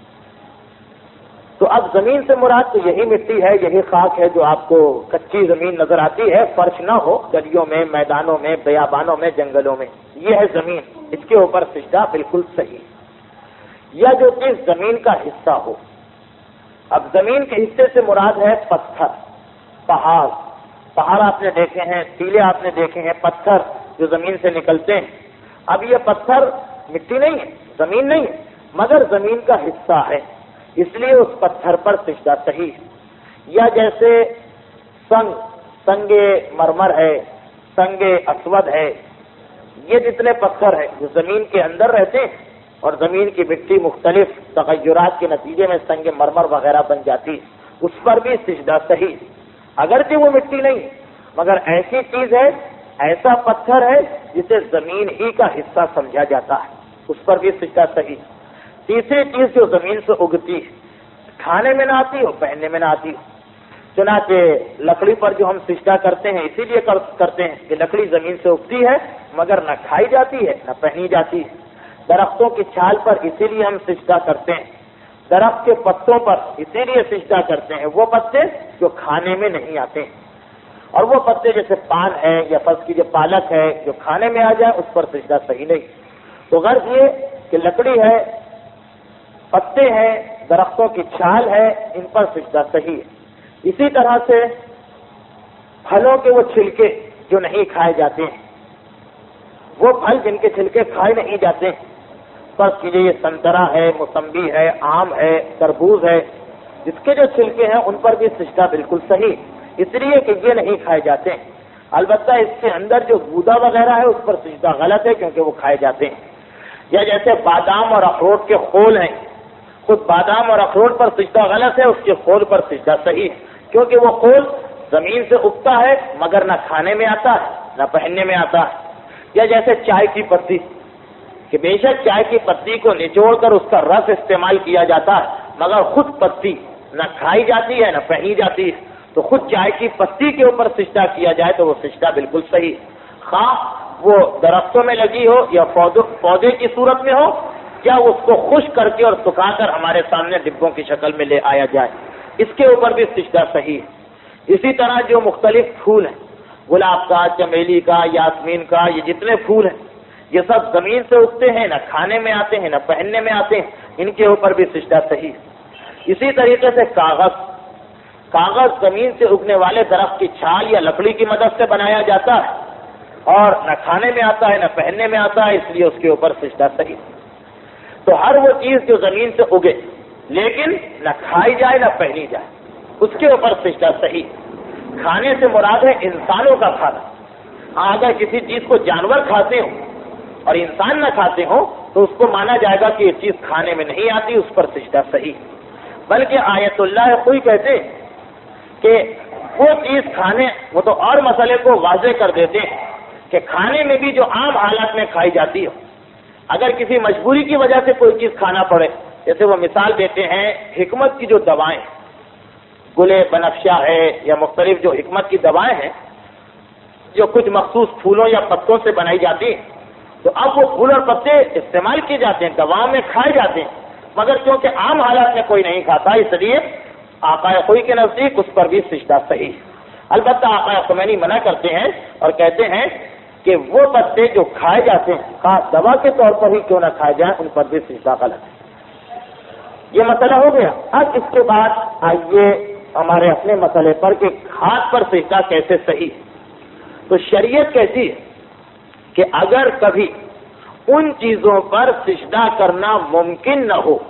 تو اب زمین سے مراد تو یہی مٹی ہے، یہی خاک ہے جو آپ کو کچی زمین نظر آتی ہے، فرش نہ ہو، گلیوں میں، میدانوں میں، بیابانوں میں، جنگلوں میں، یہ ہے زمین، اس کے اوپر سجدہ بالکل صحیح۔ یا جو چیز زمین کا حصہ ہو، اب زمین کے حصے سے مراد ہے پتھر، پہاڑ، پہاڑ آپ نے دیکھے ہیں، ٹیلے آپ نے دیکھے ہیں، پتھر جو زمین سے نکلتے ہیں۔ اب یہ پتھر مٹی نہیں ہے، زمین نہیں ہے، مگر زمین کا حصہ ہے، اس لیے اس پتھر پر سجدہ صحیح ہے۔ یا جیسے سنگ، سنگ مرمر ہے، سنگ اسود ہے، یہ جتنے پتھر ہیں جو زمین کے اندر رہتے ہیں، اور زمین کی مٹی مختلف تغیرات کے نتیجے میں سنگ مرمر وغیرہ بن جاتی ہے، اس پر بھی سجدہ صحیح۔ اگرچہ وہ مٹی نہیں مگر ایسی چیز ہے، ایسا پتھر ہے جسے زمین ہی کا حصہ سمجھا جاتا ہے، اس پر بھی سجدہ صحیح۔ تیسری چیز جو زمین سے اگتی ہے، کھانے میں نہ آتی ہو، پہننے میں نہ آتی ہو۔ چنانچہ لکڑی پر جو ہم سجدہ کرتے ہیں اسی لیے کرتے ہیں کہ لکڑی زمین سے اگتی ہے مگر نہ کھائی جاتی ہے نہ پہنی جاتی ہے۔ درختوں کی چھال پر اسی لیے ہم سجدہ کرتے ہیں، درخت کے پتوں پر اسی لیے سجدہ کرتے ہیں، وہ پتے جو کھانے میں نہیں آتے ہیں، اور وہ پتے جیسے پان ہے یا فرض کی جو پالک ہے جو کھانے میں آ جائے اس پر سجدہ صحیح نہیں۔ تو غرض یہ کہ لکڑی ہے، پتے ہیں، درختوں کی چھال ہے، ان پر سجدہ صحیح ہے۔ اسی طرح سے پھلوں کے وہ چھلکے جو نہیں کھائے جاتے ہیں، وہ پھل جن کے چھلکے کھائے نہیں جاتے ہیں، فرض کیجیے یہ سنترا ہے، موسمبی ہے، آم ہے، تربوز ہے، جس کے جو چھلکے ہیں ان پر بھی سجدہ بالکل صحیح، اس لیے کہ یہ نہیں کھائے جاتے ہیں۔ البتہ اس کے اندر جو گودا وغیرہ ہے اس پر سجدہ غلط ہے کیونکہ وہ کھائے جاتے ہیں۔ یا جیسے بادام اور اخروٹ کے خول ہیں، خود بادام اور اخروٹ پر سجدہ غلط ہے، اس کے خول پر سجدہ صحیح ہے کیونکہ وہ خول زمین سے اگتا ہے مگر نہ کھانے میں آتا ہے نہ پہننے میں آتا ہے۔ یا جیسے چائے کی پتی، کہ بے شک چائے کی پتی کو نچوڑ کر اس کا رس استعمال کیا جاتا ہے مگر خود پتی نہ کھائی جاتی ہے نہ پہنی جاتی ہے، تو خود چائے کی پتی کے اوپر سجدہ کیا جائے تو وہ سجدہ بالکل صحیح، خواہ وہ درختوں میں لگی ہو یا پودے کی صورت میں ہو یا اس کو خشک کر کے اور سکھا کر ہمارے سامنے ڈبوں کی شکل میں لے آیا جائے، اس کے اوپر بھی سجدہ صحیح ہے۔ اسی طرح جو مختلف پھول ہیں، گلاب کا، چمیلی کا، یاسمین کا، یہ جتنے پھول ہیں یہ سب زمین سے اگتے ہیں، نہ کھانے میں آتے ہیں نہ پہننے میں آتے ہیں، ان کے اوپر بھی سجدہ صحیح ہے۔ اسی طریقے سے کاغذ کاغذ زمین سے اگنے والے درخت کی چھال یا لکڑی کی مدد سے بنایا جاتا ہے اور نہ کھانے میں آتا ہے نہ پہننے میں آتا ہے، اس لیے اس کے اوپر سجدہ صحیح۔ تو ہر وہ چیز جو زمین سے اگے لیکن نہ کھائی جائے نہ پہنی جائے اس کے اوپر سجدہ صحیح۔ کھانے سے مراد ہے انسانوں کا کھانا، ہاں اگر کسی چیز کو جانور کھاتے ہوں اور انسان نہ کھاتے ہوں تو اس کو مانا جائے گا کہ یہ چیز کھانے میں نہیں آتی، اس پر سجدہ صحیح۔ بلکہ آیت اللہ کوئی کہتے ہیں کہ وہ چیز کھانے، وہ تو اور مسئلے کو واضح کر دیتے ہیں کہ کھانے میں بھی جو عام حالات میں کھائی جاتی ہو، اگر کسی مجبوری کی وجہ سے کوئی چیز کھانا پڑے، جیسے وہ مثال دیتے ہیں حکمت کی جو دوائیں، گلے بنفشہ ہے یا مختلف جو حکمت کی دوائیں ہیں جو کچھ مخصوص پھولوں یا پتوں سے بنائی جاتی ہیں، تو اب وہ پھول اور پتے استعمال کیے جاتے ہیں، دواؤں میں کھائے جاتے ہیں، مگر کیونکہ عام حالات میں کوئی نہیں کھاتا اس لیے آقا خوئی کے نزدیک اس پر بھی سجدہ صحیح۔ البتہ آقا خمینی منع کرتے ہیں اور کہتے ہیں کہ وہ پتے جو کھائے جاتے ہیں خاص دوا کے طور پر ہی کیوں نہ کھائے جائیں، ان پر بھی سجدہ غلط ہے۔ یہ مسئلہ ہو گیا۔ اب اس کے بعد آئیے ہمارے اپنے مسئلے پر کہ ہاتھ پر سجدہ کیسے صحیح۔ تو شریعت کہتی ہے کہ اگر کبھی ان چیزوں پر سجدہ کرنا ممکن نہ ہو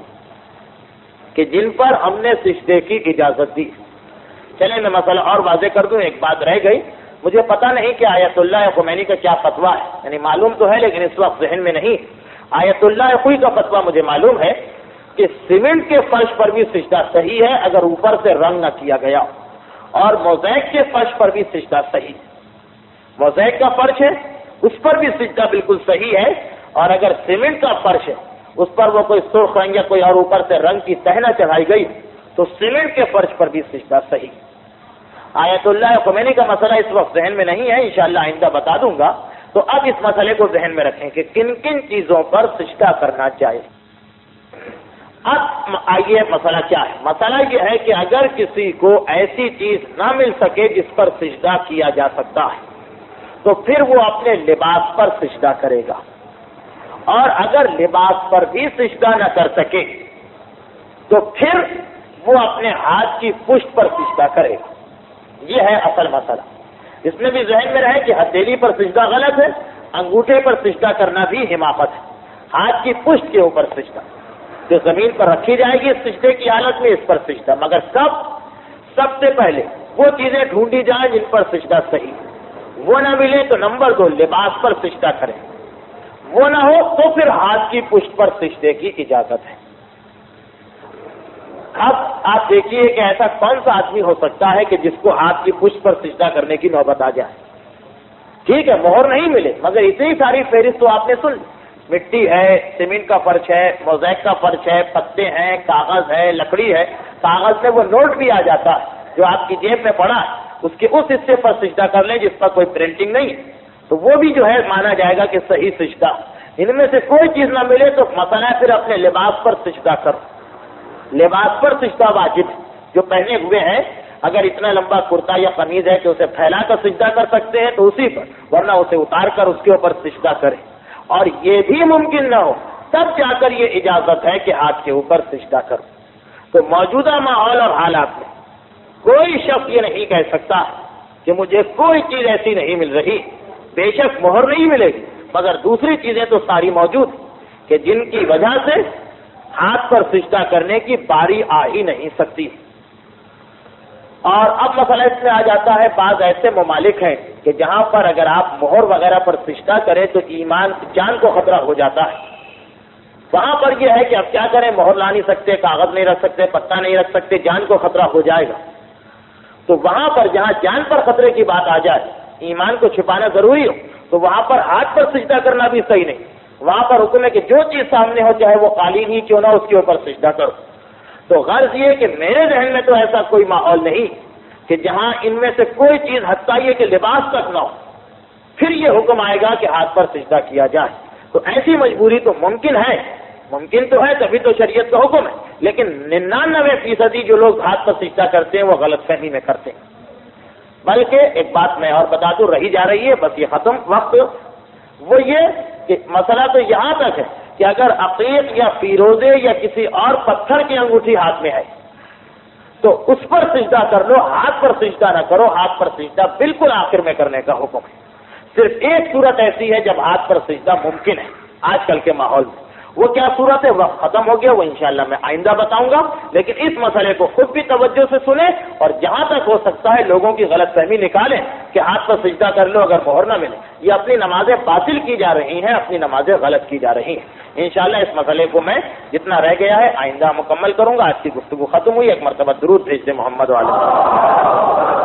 کہ جن پر ہم نے سجدے کی اجازت دی، چلیں میں مسئلہ اور واضح کر دوں، ایک بات رہ گئی، مجھے پتہ نہیں کہ آیت اللہ خمینی کا کیا فتویٰ ہے، یعنی معلوم تو ہے لیکن اس وقت ذہن میں نہیں۔ آیت اللہ خوئی کا فتویٰ مجھے معلوم ہے کہ سیمنٹ کے فرش پر بھی سجدہ صحیح ہے اگر اوپر سے رنگ نہ کیا گیا، اور موزیک کے فرش پر بھی سجدہ صحیح، موزیک کا فرش ہے اس پر بھی سجدہ بالکل صحیح ہے، اور اگر سیمنٹ کا فرش ہے اس پر وہ کوئی سرخ رنگ یا کوئی اور اوپر سے رنگ کی تہ نہ چڑھائی گئی تو سیمنٹ کے فرش پر بھی سجدہ صحیح۔ آیت اللہ خمینی کا مسئلہ اس وقت ذہن میں نہیں ہے، انشاءاللہ آئندہ بتا دوں گا۔ تو اب اس مسئلے کو ذہن میں رکھیں کہ کن کن چیزوں پر سجدہ کرنا چاہیے۔ اب آئیے مسئلہ کیا ہے؟ مسئلہ یہ ہے کہ اگر کسی کو ایسی چیز نہ مل سکے جس پر سجدہ کیا جا سکتا ہے تو پھر وہ اپنے لباس پر سجدہ کرے گا، اور اگر لباس پر بھی سجدہ نہ کر سکے تو پھر وہ اپنے ہاتھ کی پشت پر سجدہ کرے گا۔ یہ ہے اصل مسئلہ۔ اس میں بھی ذہن میں رہے کہ ہتھیلی پر سجدہ غلط ہے، انگوٹھے پر سجدہ کرنا بھی حماقت ہے، ہاتھ کی پشت کے اوپر سجدہ جو زمین پر رکھی جائے گی سجدے کی حالت میں، اس پر سجدہ، مگر کب؟ سب سے پہلے وہ چیزیں ڈھونڈی جائیں جن پر سجدہ صحیح، وہ نہ ملے تو نمبر دو لباس پر سجدہ کریں، وہ نہ ہو تو پھر ہاتھ کی پشت پر سجدے کی اجازت ہے۔ اب آپ دیکھیے کہ ایسا کون سا آدمی ہو سکتا ہے کہ جس کو ہاتھ کی پشت پر سجدہ کرنے کی نوبت آ جائے؟ ٹھیک ہے مہر نہیں ملے، مگر اتنی ساری فہرست تو آپ نے سن لی، مٹی ہے، سیمنٹ کا فرش ہے، موزیک کا فرش ہے، پتے ہیں، کاغذ ہے، لکڑی ہے، کاغذ میں وہ نوٹ بھی آ جاتا ہے جو آپ کی جیب میں پڑا ہے، اس کے اس حصے پر سجدہ کر لیں جس پر کوئی پرنٹنگ نہیں ہے، تو وہ بھی جو ہے مانا جائے گا کہ صحیح سجدہ۔ ان میں سے کوئی چیز نہ ملے تو مسئلہ پھر اپنے لباس پر سجدہ کرو، لباس پر سجدہ واجب جو پہنے ہوئے ہیں، اگر اتنا لمبا کرتا یا قمیض ہے کہ اسے پھیلا کر سجدہ کر سکتے ہیں تو اسی پر، ورنہ اسے اتار کر اس کے اوپر سجدہ کریں، اور یہ بھی ممکن نہ ہو تب جا کر یہ اجازت ہے کہ ہاتھ کے اوپر سجدہ کرو۔ تو موجودہ ماحول اور حالات میں کوئی شخص یہ نہیں کہہ سکتا کہ مجھے کوئی چیز ایسی نہیں مل رہی، بے شک مہر نہیں ملے گی مگر دوسری چیزیں تو ساری موجود کہ جن کی وجہ سے ہاتھ پر سجدہ کرنے کی باری آ ہی نہیں سکتی۔ اور اب مسئلہ اس میں آ جاتا ہے، بعض ایسے ممالک ہیں کہ جہاں پر اگر آپ مہر وغیرہ پر سجدہ کریں تو ایمان جان کو خطرہ ہو جاتا ہے۔ وہاں پر یہ ہے کہ اب کیا کریں، مہر لا نہیں سکتے، کاغذ نہیں رکھ سکتے، پتہ نہیں رکھ سکتے، جان کو خطرہ ہو جائے گا۔ تو وہاں پر جہاں جان پر خطرے کی بات آ جائے، ایمان کو چھپانا ضروری ہو، تو وہاں پر ہاتھ پر سجدہ کرنا بھی صحیح نہیں۔ وہاں پر حکم ہے کہ جو چیز سامنے ہو، چاہے وہ قالین ہی کیوں نہ، اس کے اوپر سجدہ کرو۔ تو غرض یہ کہ میرے ذہن میں تو ایسا کوئی ماحول نہیں کہ جہاں ان میں سے کوئی چیز حتیٰ یہ کہ لباس تک نہ ہو، پھر یہ حکم آئے گا کہ ہاتھ پر سجدہ کیا جائے۔ تو ایسی مجبوری تو ممکن ہے، ممکن تو ہے، تبھی تو شریعت کا حکم ہے، لیکن ننانوے فیصدی جو لوگ ہاتھ پر سجدہ کرتے ہیں وہ غلط فہمی میں کرتے ہیں۔ بلکہ ایک بات میں اور بتا دوں، رہی جا رہی ہے، بس یہ ختم وقت، وہ یہ کہ مسئلہ تو یہاں تک ہے کہ اگر عقیق یا فیروزے یا کسی اور پتھر کی انگوٹھی ہاتھ میں ہے تو اس پر سجدہ کر لو، ہاتھ پر سجدہ نہ کرو۔ ہاتھ پر سجدہ بالکل آخر میں کرنے کا حکم ہے۔ صرف ایک صورت ایسی ہے جب ہاتھ پر سجدہ ممکن ہے آج کل کے ماحول میں، وہ کیا صورت ہے؟ وقت ختم ہو گیا، وہ انشاءاللہ میں آئندہ بتاؤں گا، لیکن اس مسئلے کو خود بھی توجہ سے سنیں اور جہاں تک ہو سکتا ہے لوگوں کی غلط فہمی نکالیں کہ ہاتھ پر سجدہ کر لو اگر مہر نہ ملے۔ یہ اپنی نمازیں باطل کی جا رہی ہیں، اپنی نمازیں غلط کی جا رہی ہیں۔ انشاءاللہ اس مسئلے کو میں جتنا رہ گیا ہے آئندہ مکمل کروں گا۔ آج کی گفتگو ختم ہوئی، ایک مرتبہ درود بھیج دیں محمد علیہ۔